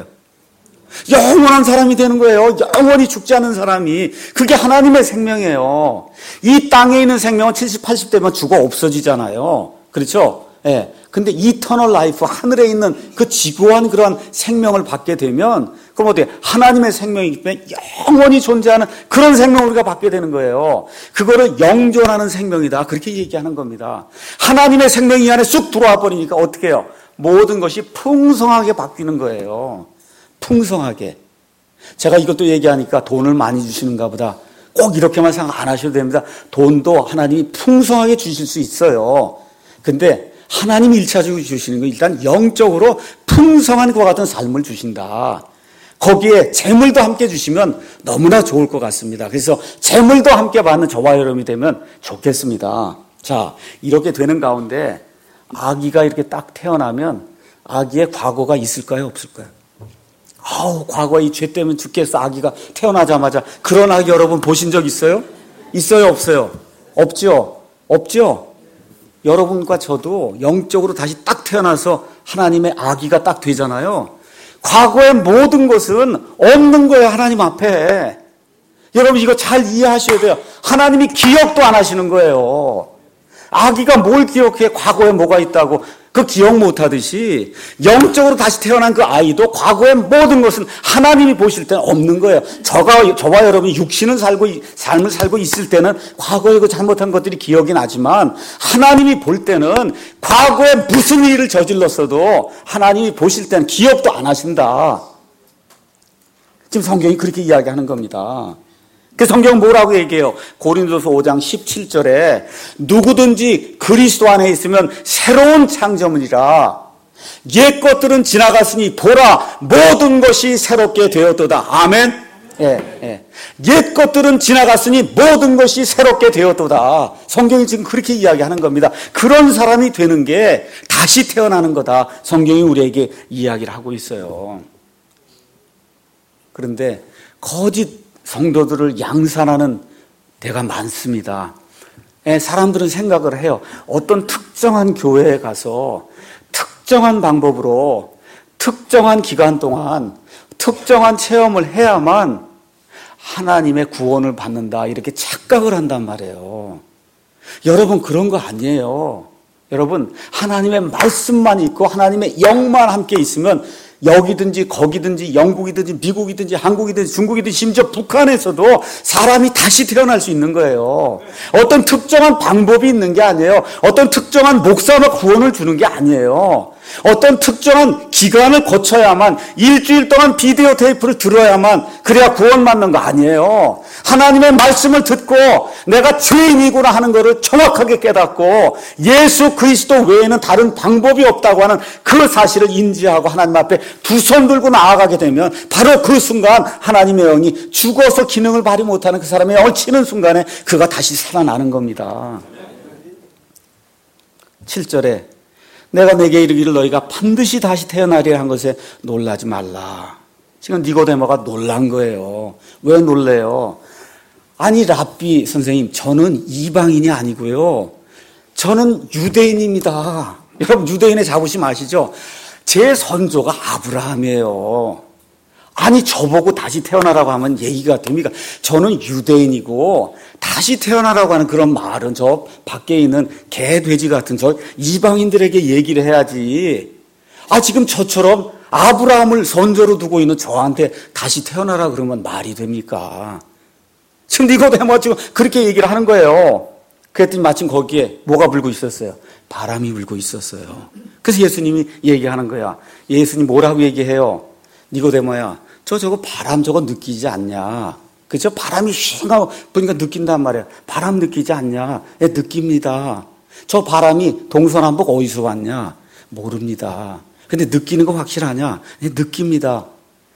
영원한 사람이 되는 거예요. 영원히 죽지 않는 사람이. 그게 하나님의 생명이에요. 이 땅에 있는 생명은 칠십, 팔십 대면 죽어 없어지잖아요. 그렇죠? 예. 근데 이터널 라이프, 하늘에 있는 그 지고한 그러한 생명을 받게 되면 그럼 어때요? 하나님의 생명이기 때문에 영원히 존재하는 그런 생명을 우리가 받게 되는 거예요. 그거를 영존하는 생명이다. 그렇게 얘기하는 겁니다. 하나님의 생명이 이 안에 쑥 들어와 버리니까 어떻게 해요? 모든 것이 풍성하게 바뀌는 거예요. 풍성하게. 제가 이것도 얘기하니까 돈을 많이 주시는가 보다. 꼭 이렇게만 생각 안 하셔도 됩니다. 돈도 하나님이 풍성하게 주실 수 있어요. 근데 하나님이 일차적으로 주시는 건 일단 영적으로 풍성한 것과 같은 삶을 주신다. 거기에 재물도 함께 주시면 너무나 좋을 것 같습니다. 그래서 재물도 함께 받는 저와 여러분이 되면 좋겠습니다. 자, 이렇게 되는 가운데 아기가 이렇게 딱 태어나면 아기의 과거가 있을까요? 없을까요? 아우, 과거에 이 죄 때문에 죽겠어. 아기가 태어나자마자 그런 아기 여러분 보신 적 있어요? 있어요? 없어요? 없죠? 없죠? 여러분과 저도 영적으로 다시 딱 태어나서 하나님의 아기가 딱 되잖아요. 과거의 모든 것은 없는 거예요. 하나님 앞에. 여러분 이거 잘 이해하셔야 돼요. 하나님이 기억도 안 하시는 거예요. 아기가 뭘 기억해? 과거에 뭐가 있다고 그 기억 못하듯이 영적으로 다시 태어난 그 아이도 과거의 모든 것은 하나님이 보실 때는 없는 거예요. 저가, 저와 여러분이 육신을 살고 삶을 살고 있을 때는 과거에 그 잘못한 것들이 기억이 나지만 하나님이 볼 때는 과거에 무슨 일을 저질렀어도 하나님이 보실 때는 기억도 안 하신다. 지금 성경이 그렇게 이야기하는 겁니다. 그 성경은 뭐라고 얘기해요? 고린도서 오 장 십칠 절에 누구든지 그리스도 안에 있으면 새로운 창조물이라. 옛 것들은 지나갔으니 보라 모든 것이 새롭게 되었도다. 아멘. 예, 예. 옛 것들은 지나갔으니 모든 것이 새롭게 되었도다. 성경이 지금 그렇게 이야기하는 겁니다. 그런 사람이 되는 게 다시 태어나는 거다. 성경이 우리에게 이야기를 하고 있어요. 그런데 거짓 성도들을 양산하는 데가 많습니다. 사람들은 생각을 해요. 어떤 특정한 교회에 가서 특정한 방법으로 특정한 기간 동안 특정한 체험을 해야만 하나님의 구원을 받는다. 이렇게 착각을 한단 말이에요. 여러분 그런 거 아니에요. 여러분 하나님의 말씀만 있고 하나님의 영만 함께 있으면 여기든지 거기든지 영국이든지 미국이든지 한국이든지 중국이든지 심지어 북한에서도 사람이 다시 태어날 수 있는 거예요. 어떤 특정한 방법이 있는 게 아니에요. 어떤 특정한 목사가 구원을 주는 게 아니에요. 어떤 특정한 기간을 거쳐야만, 일주일 동안 비디오 테이프를 들어야만 그래야 구원받는 거 아니에요. 하나님의 말씀을 듣고 내가 죄인이구나 하는 것을 정확하게 깨닫고 예수 그리스도 외에는 다른 방법이 없다고 하는 그 사실을 인지하고 하나님 앞에 두 손 들고 나아가게 되면 바로 그 순간 하나님의 영이 죽어서 기능을 발휘 못하는 그 사람의 영을 치는 순간에 그가 다시 살아나는 겁니다. 칠 절에 내가 내게 이르기를 너희가 반드시 다시 태어나리라 한 것에 놀라지 말라. 지금 니고데모가 놀란 거예요. 왜 놀래요? 아니 랍비 선생님, 저는 이방인이 아니고요. 저는 유대인입니다. 여러분 유대인의 자부심 아시죠? 제 선조가 아브라함이에요. 아니 저보고 다시 태어나라고 하면 얘기가 됩니까? 저는 유대인이고 다시 태어나라고 하는 그런 말은 저 밖에 있는 개, 돼지 같은 저 이방인들에게 얘기를 해야지. 아 지금 저처럼 아브라함을 선조로 두고 있는 저한테 다시 태어나라 그러면 말이 됩니까? 지금 니고데모가 지금 그렇게 얘기를 하는 거예요. 그랬더니 마침 거기에 뭐가 불고 있었어요? 바람이 불고 있었어요. 그래서 예수님이 얘기하는 거야. 예수님 뭐라고 얘기해요? 니고데모야, 저 저거 바람 저거 느끼지 않냐? 그죠? 바람이 휘가 보니까 느낀단 말이야. 바람 느끼지 않냐? 예, 느낍니다. 저 바람이 동서남북 어디서 왔냐? 모릅니다. 근데 느끼는 거 확실하냐? 예, 느낍니다.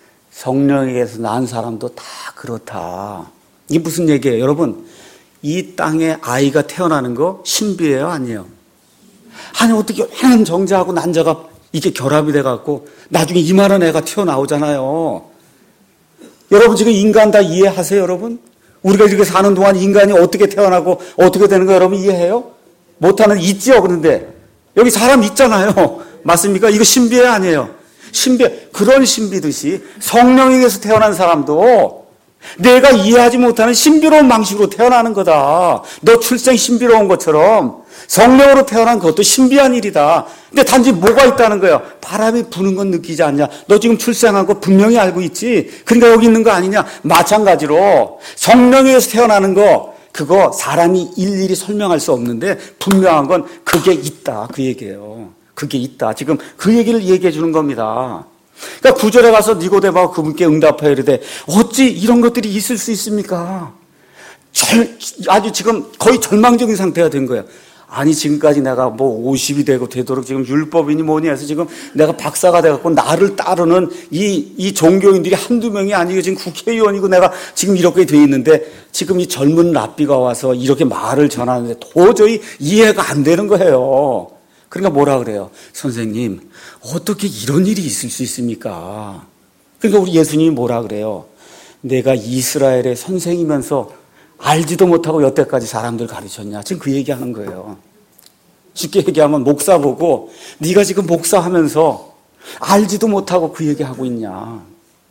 성령에게서 난 사람도 다 그렇다. 이게 무슨 얘기예요? 여러분, 이 땅에 아이가 태어나는 거 신비예요? 아니에요? 아니 어떻게 많은 정자하고 난자가 이게 결합이 돼갖고 나중에 이만한 애가 튀어나오잖아요. 여러분 지금 인간 다 이해하세요, 여러분? 우리가 이렇게 사는 동안 인간이 어떻게 태어나고 어떻게 되는 거 여러분 이해해요? 못하는 있지요, 그런데 여기 사람 있잖아요. 맞습니까? 이거 신비해 아니에요? 신비. 그런 신비듯이 성령에게서 태어난 사람도 내가 이해하지 못하는 신비로운 방식으로 태어나는 거다. 너 출생 신비로운 것처럼 성령으로 태어난 것도 신비한 일이다. 근데 단지 뭐가 있다는 거예요? 바람이 부는 건 느끼지 않냐? 너 지금 출생한 거 분명히 알고 있지? 그러니까 여기 있는 거 아니냐? 마찬가지로 성령에 의해서 태어나는 거, 그거 사람이 일일이 설명할 수 없는데 분명한 건 그게 있다. 그 얘기예요. 그게 있다. 지금 그 얘기를 얘기해 주는 겁니다. 그러니까 구절에 가서 니고데모가 그분께 응답하여 이르되 어찌 이런 것들이 있을 수 있습니까? 절, 아주 지금 거의 절망적인 상태가 된 거예요. 아니 지금까지 내가 뭐 오십이 되고 되도록 지금 율법이니 뭐니 해서 지금 내가 박사가 돼갖고 나를 따르는 이, 이 종교인들이 한두 명이 아니고 지금 국회의원이고 내가 지금 이렇게 돼 있는데 지금 이 젊은 랍비가 와서 이렇게 말을 전하는데 도저히 이해가 안 되는 거예요. 그러니까 뭐라 그래요? 선생님, 어떻게 이런 일이 있을 수 있습니까? 그러니까 우리 예수님이 뭐라 그래요? 내가 이스라엘의 선생이면서 알지도 못하고 여태까지 사람들 가르쳤냐? 지금 그 얘기하는 거예요. 쉽게 얘기하면 목사 보고 네가 지금 목사하면서 알지도 못하고 그 얘기하고 있냐?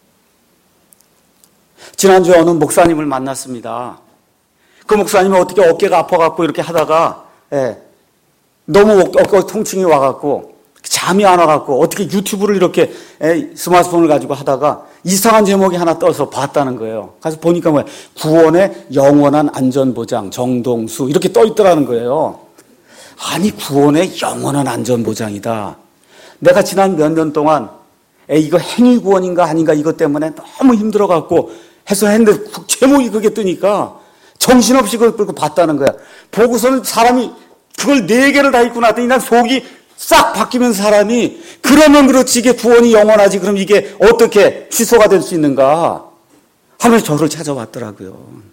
지난주에 어느 목사님을 만났습니다. 그 목사님이 어떻게 어깨가 아파갖고 이렇게 하다가 예, 너무 어깨 통증이 와갖고 잠이 안 와갖고 어떻게 유튜브를 이렇게 예, 스마트폰을 가지고 하다가 이상한 제목이 하나 떠서 봤다는 거예요. 가서 보니까 뭐야? 구원의 영원한 안전보장 정동수 이렇게 떠 있더라는 거예요. 아니 구원의 영원한 안전보장이다. 내가 지난 몇 년 동안 에 이거 행위구원인가 아닌가 이것 때문에 너무 힘들어갖고 해서 했는데 제목이 그게 뜨니까 정신없이 그걸 봤다는 거야. 보고서는 사람이 그걸 네 개를 다 읽고 나더니 난 속이 싹 바뀌면서 사람이 그러면 그렇지 이게 구원이 영원하지 그럼 이게 어떻게 취소가 될 수 있는가 하면서 저를 찾아왔더라고요.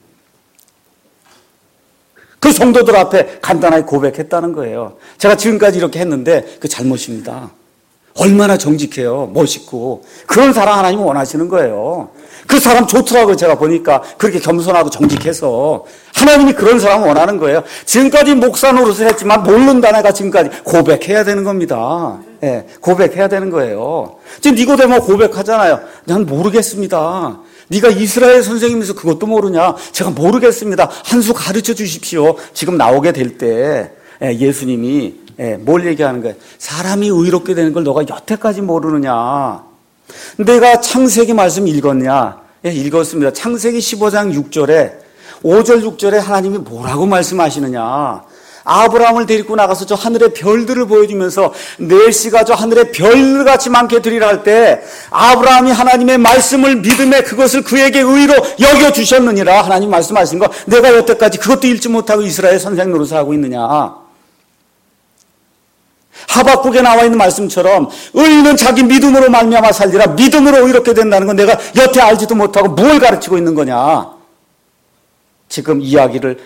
그 성도들 앞에 간단하게 고백했다는 거예요. 제가 지금까지 이렇게 했는데 그 잘못입니다. 얼마나 정직해요. 멋있고. 그런 사람 하나님은 원하시는 거예요. 그 사람 좋더라고요. 제가 보니까 그렇게 겸손하고 정직해서 하나님이 그런 사람을 원하는 거예요. 지금까지 목사 노릇을 했지만 모른다 내가 지금까지 고백해야 되는 겁니다. 예, 고백해야 되는 거예요. 지금 니고데모 고백하잖아요. 난 모르겠습니다. 네가 이스라엘 선생님이면서 그것도 모르냐? 제가 모르겠습니다. 한 수 가르쳐 주십시오. 지금 나오게 될 때 예수님이 예, 뭘 얘기하는 거예요? 사람이 의롭게 되는 걸 너가 여태까지 모르느냐? 내가 창세기 말씀 읽었냐? 예, 읽었습니다. 창세기 십오 장 육 절에 오 절 육 절에 하나님이 뭐라고 말씀하시느냐? 아브라함을 데리고 나가서 저 하늘의 별들을 보여주면서 네 씨가 저 하늘의 별같이 많게 되리라 할 때 아브라함이 하나님의 말씀을 믿음에 그것을 그에게 의로 여겨주셨느니라. 하나님 말씀하신 거 내가 여태까지 그것도 읽지 못하고 이스라엘 선생 노릇을 하고 있느냐. 하박국에 나와 있는 말씀처럼 의인은 자기 믿음으로 말미암아 살리라. 믿음으로 의롭게 된다는 건 내가 여태 알지도 못하고 뭘 가르치고 있는 거냐. 지금 이야기를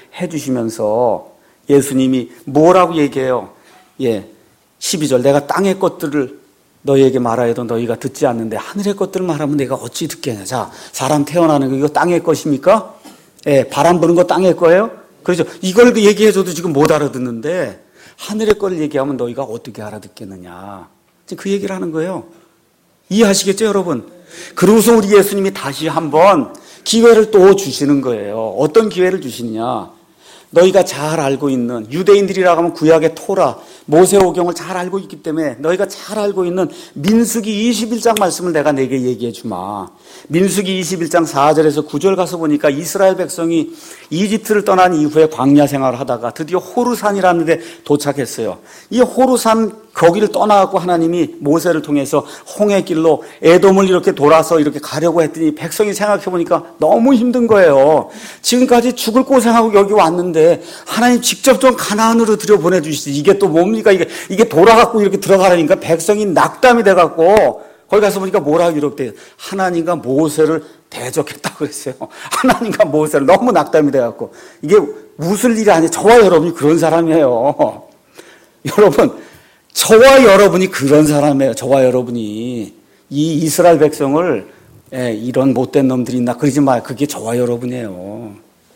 해주시면서 예수님이 뭐라고 얘기해요? 예, 십이 절 내가 땅의 것들을 너희에게 말하여도 너희가 듣지 않는데 하늘의 것들을 말하면 내가 어찌 듣겠냐. 자, 사람 태어나는 거 이거 땅의 것입니까? 예, 바람 부는 거 땅의 거예요? 그렇죠. 이걸 얘기해줘도 지금 못 알아듣는데 하늘의 거를 얘기하면 너희가 어떻게 알아듣겠느냐. 지금 그 얘기를 하는 거예요. 이해하시겠죠, 여러분? 그러고서 우리 예수님이 다시 한번 기회를 또 주시는 거예요. 어떤 기회를 주시느냐. 너희가 잘 알고 있는 유대인들이라고 하면 구약의 토라, 모세오경을 잘 알고 있기 때문에 너희가 잘 알고 있는 민수기 이십일 장 말씀을 내가 내게 얘기해 주마. 민수기 이십일 장 사 절에서 구 절 가서 보니까 이스라엘 백성이 이집트를 떠난 이후에 광야 생활을 하다가 드디어 호르산이라는 데 도착했어요. 이 호르산 거기를 떠나고 하나님이 모세를 통해서 홍해 길로 에돔을 이렇게 돌아서 이렇게 가려고 했더니 백성이 생각해 보니까 너무 힘든 거예요. 지금까지 죽을 고생하고 여기 왔는데 하나님 직접 좀 가나안으로 들여보내주시지. 이게 또 뭡니까? 이게, 이게 돌아갖고 이렇게 들어가라니까 백성이 낙담이 돼갖고 거기 가서 보니까 뭐라고 기록돼요? 하나님과 모세를 대적했다고 그랬어요. 하나님과 모세를 너무 낙담이 돼갖고 이게 웃을 일이 아니에요. 저와 여러분이 그런 사람이에요. 여러분, 저와 여러분이 그런 사람이에요. 저와 여러분이 이 이스라엘 백성을 예, 이런 못된 놈들이 있나 그러지 마요. 그게 저와 여러분이에요.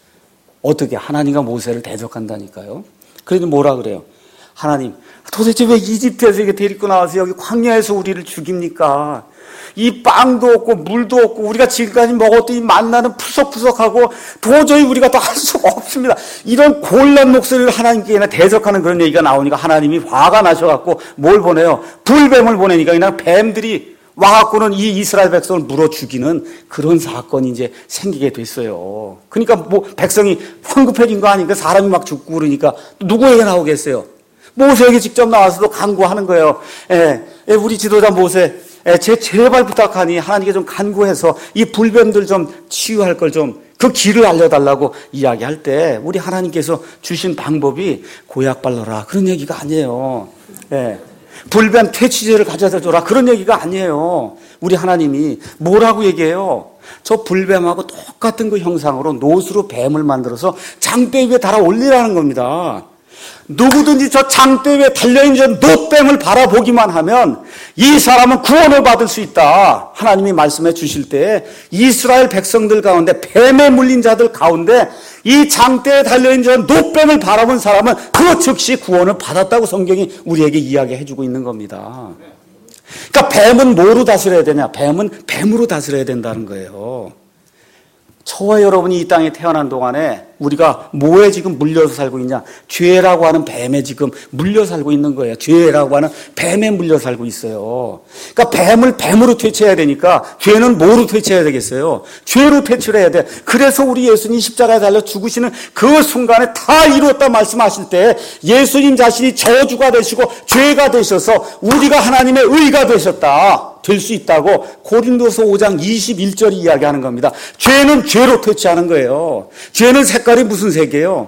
어떻게 하나님과 모세를 대적한다니까요. 그래도 뭐라 그래요? 하나님, 도대체 왜 이집트에서 이렇게 데리고 나와서 여기 광야에서 우리를 죽입니까? 이 빵도 없고 물도 없고 우리가 지금까지 먹었던 이 만나는 푸석푸석하고 도저히 우리가 또 할 수가 없습니다. 이런 곤란 목소리를 하나님께 대적하는 그런 얘기가 나오니까 하나님이 화가 나셔갖고 뭘 보내요? 불뱀을 보내니까 그냥 뱀들이 와갖고는 이 이스라엘 백성을 물어 죽이는 그런 사건이 이제 생기게 됐어요. 그러니까 뭐 백성이 황급해진 거 아니니까 사람이 막 죽고 그러니까 누구에게 나오겠어요? 모세에게 직접 나와서도 간구하는 거예요. 예, 예, 우리 지도자 모세, 예, 제 제발 부탁하니 하나님께 좀 간구해서 이 불뱀들 좀 치유할 걸 좀 그 길을 알려달라고 이야기할 때 우리 하나님께서 주신 방법이 고약 발라라 그런 얘기가 아니에요. 예, 불뱀 퇴치제를 가져다 줘라 그런 얘기가 아니에요. 우리 하나님이 뭐라고 얘기해요? 저 불뱀하고 똑같은 그 형상으로 노수로 뱀을 만들어서 장대 위에 달아 올리라는 겁니다. 누구든지 저 장대 위에 달려있는 저 노뱀을 바라보기만 하면 이 사람은 구원을 받을 수 있다. 하나님이 말씀해 주실 때 이스라엘 백성들 가운데 뱀에 물린 자들 가운데 이 장대에 달려있는 저 노뱀을 바라본 사람은 그 즉시 구원을 받았다고 성경이 우리에게 이야기해 주고 있는 겁니다. 그러니까 뱀은 뭐로 다스려야 되냐? 뱀은 뱀으로 다스려야 된다는 거예요. 저와 여러분이 이 땅에 태어난 동안에 우리가 뭐에 지금 물려서 살고 있냐? 죄라고 하는 뱀에 지금 물려 살고 있는 거예요. 죄라고 하는 뱀에 물려 살고 있어요. 그러니까 뱀을 뱀으로 퇴치해야 되니까 죄는 뭐로 퇴치해야 되겠어요? 죄로 퇴치를 해야 돼. 그래서 우리 예수님 십자가에 달려 죽으시는 그 순간에 다 이루었다 말씀하실 때 예수님 자신이 저주가 되시고 죄가 되셔서 우리가 하나님의 의가 되셨다. 될 수 있다고 고린도서 오 장 이십일 절이 이야기하는 겁니다. 죄는 죄로 퇴치하는 거예요. 죄는 색깔이 무슨 색이에요?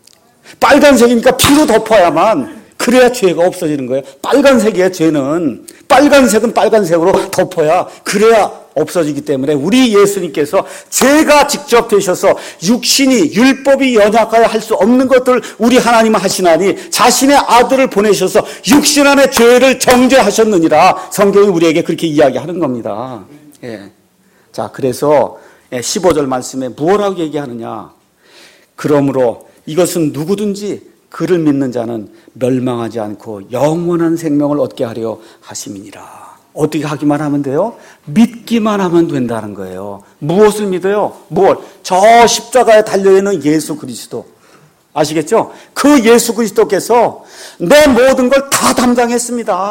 빨간색이니까 피로 덮어야만 그래야 죄가 없어지는 거예요. 빨간색이에요. 죄는 빨간색은 빨간색으로 덮어야 그래야 없어지기 때문에 우리 예수님께서 죄가 직접 되셔서 육신이 율법이 연약하여 할 수 없는 것들을 우리 하나님은 하시나니 자신의 아들을 보내셔서 육신 안의 죄를 정죄하셨느니라. 성경이 우리에게 그렇게 이야기하는 겁니다. 예. 자, 그래서 십오 절 말씀에 무엇라고 얘기하느냐? 그러므로 이것은 누구든지 그를 믿는 자는 멸망하지 않고 영원한 생명을 얻게 하려 하심이니라. 어떻게 하기만 하면 돼요? 믿기만 하면 된다는 거예요. 무엇을 믿어요? 무엇? 저 십자가에 달려있는 예수 그리스도. 아시겠죠? 그 예수 그리스도께서 내 모든 걸 다 담당했습니다.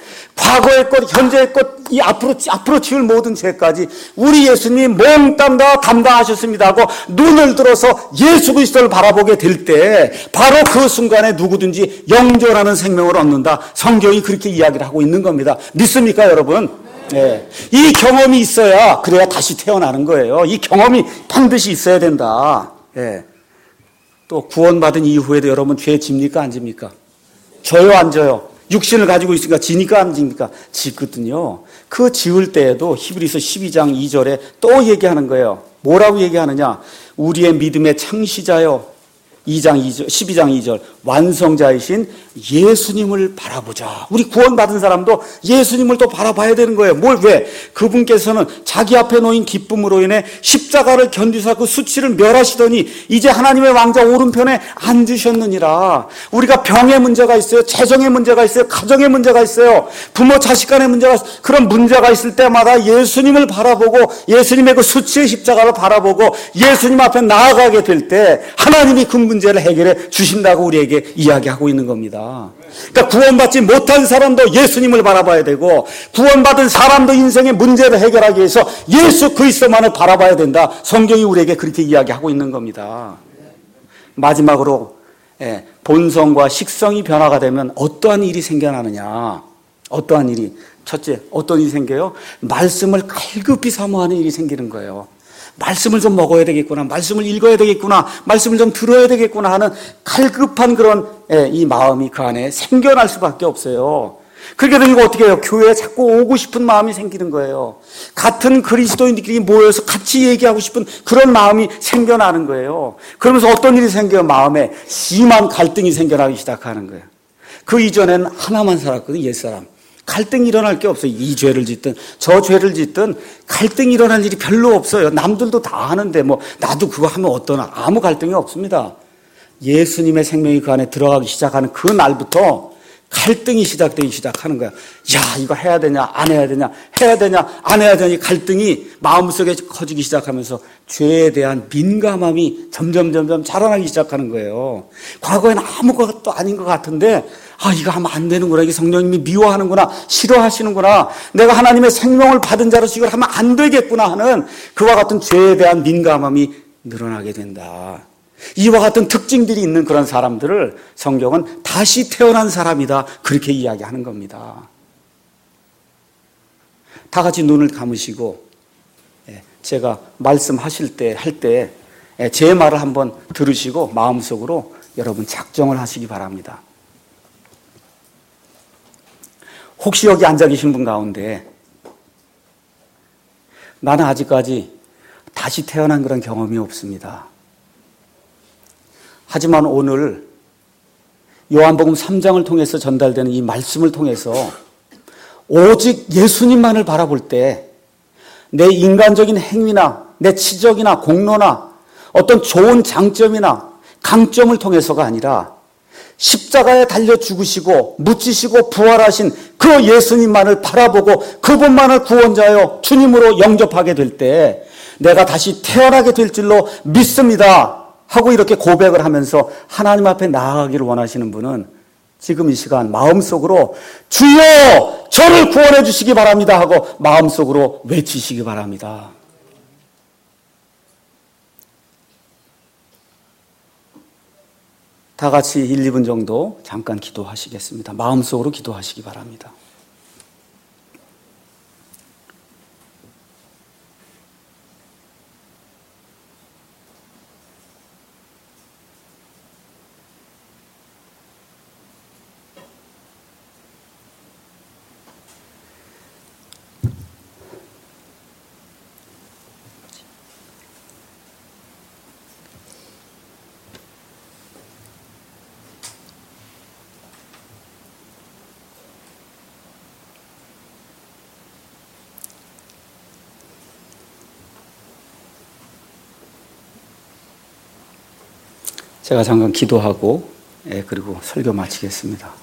과거의 것, 현재의 것, 이 앞으로, 앞으로 지을 모든 죄까지 우리 예수님이 몽땅 다 담당하셨습니다 하고 눈을 들어서 예수 그리스도를 바라보게 될 때 바로 그 순간에 누구든지 영존하는 생명을 얻는다. 성경이 그렇게 이야기를 하고 있는 겁니다. 믿습니까, 여러분? 네. 이 경험이 있어야 그래야 다시 태어나는 거예요. 이 경험이 반드시 있어야 된다. 네. 또 구원받은 이후에도 여러분 죄 집니까, 안 집니까? 져요, 안 져요? 육신을 가지고 있으니까 지니까 안 지니까? 지거든요. 그 지을 때에도 히브리서 십이 장 이 절에 또 얘기하는 거예요. 뭐라고 얘기하느냐? 우리의 믿음의 창시자요. 이 장 이 절, 십이 장 이 절 완성자이신 예수님을 바라보자. 우리 구원받은 사람도 예수님을 또 바라봐야 되는 거예요. 뭘 왜? 그분께서는 자기 앞에 놓인 기쁨으로 인해 십자가를 견디사 그 수치를 멸하시더니 이제 하나님의 왕자 오른편에 앉으셨느니라. 우리가 병의 문제가 있어요. 재정의 문제가 있어요. 가정의 문제가 있어요. 부모 자식 간의 문제가 있어요. 그런 문제가 있을 때마다 예수님을 바라보고 예수님의 그 수치의 십자가를 바라보고 예수님 앞에 나아가게 될 때 하나님이 그 문제를 해결해 주신다고 우리에게 이야기하고 있는 겁니다. 그러니까 구원받지 못한 사람도 예수님을 바라봐야 되고 구원받은 사람도 인생의 문제를 해결하기 위해서 예수 그리스도만을 바라봐야 된다. 성경이 우리에게 그렇게 이야기하고 있는 겁니다. 마지막으로 예, 본성과 식성이 변화가 되면 어떠한 일이 생겨나느냐. 어떠한 일이. 첫째, 어떤 일이 생겨요? 말씀을 갈급히 사모하는 일이 생기는 거예요. 말씀을 좀 먹어야 되겠구나. 말씀을 읽어야 되겠구나. 말씀을 좀 들어야 되겠구나 하는 갈급한 그런 이 마음이 그 안에 생겨날 수밖에 없어요. 그렇게 되니까 어떻게 해요? 교회에 자꾸 오고 싶은 마음이 생기는 거예요. 같은 그리스도인들끼리 모여서 같이 얘기하고 싶은 그런 마음이 생겨나는 거예요. 그러면서 어떤 일이 생겨요? 마음에 심한 갈등이 생겨나기 시작하는 거예요. 그 이전에는 하나만 살았거든요. 옛사람. 갈등이 일어날 게 없어요. 이 죄를 짓든 저 죄를 짓든 갈등이 일어날 일이 별로 없어요. 남들도 다 하는데 뭐 나도 그거 하면 어떠나. 아무 갈등이 없습니다. 예수님의 생명이 그 안에 들어가기 시작하는 그 날부터 갈등이 시작되기 시작하는 거야. 야, 이거 해야 되냐 안 해야 되냐 해야 되냐 안 해야 되냐 갈등이 마음속에 커지기 시작하면서 죄에 대한 민감함이 점점 점점 자라나기 시작하는 거예요. 과거에는 아무것도 아닌 것 같은데 아, 이거 하면 안 되는구나. 이게 성령님이 미워하는구나. 싫어하시는구나. 내가 하나님의 생명을 받은 자로서 이걸 하면 안 되겠구나 하는 그와 같은 죄에 대한 민감함이 늘어나게 된다. 이와 같은 특징들이 있는 그런 사람들을 성경은 다시 태어난 사람이다. 그렇게 이야기하는 겁니다. 다 같이 눈을 감으시고 제가 말씀하실 때, 할 때 제 말을 한번 들으시고 마음속으로 여러분 작정을 하시기 바랍니다. 혹시 여기 앉아 계신 분 가운데 나는 아직까지 다시 태어난 그런 경험이 없습니다. 하지만 오늘 요한복음 삼 장을 통해서 전달되는 이 말씀을 통해서 오직 예수님만을 바라볼 때 내 인간적인 행위나 내 치적이나 공로나 어떤 좋은 장점이나 강점을 통해서가 아니라 십자가에 달려 죽으시고 묻히시고 부활하신 그 예수님만을 바라보고 그분만을 구원자여 주님으로 영접하게 될 때 내가 다시 태어나게 될 줄로 믿습니다 하고 이렇게 고백을 하면서 하나님 앞에 나아가기를 원하시는 분은 지금 이 시간 마음속으로 주여 저를 구원해 주시기 바랍니다 하고 마음속으로 외치시기 바랍니다. 다 같이 일, 이 분 정도 잠깐 기도하시겠습니다. 마음속으로 기도하시기 바랍니다. 제가 잠깐 기도하고 예, 그리고 설교 마치겠습니다.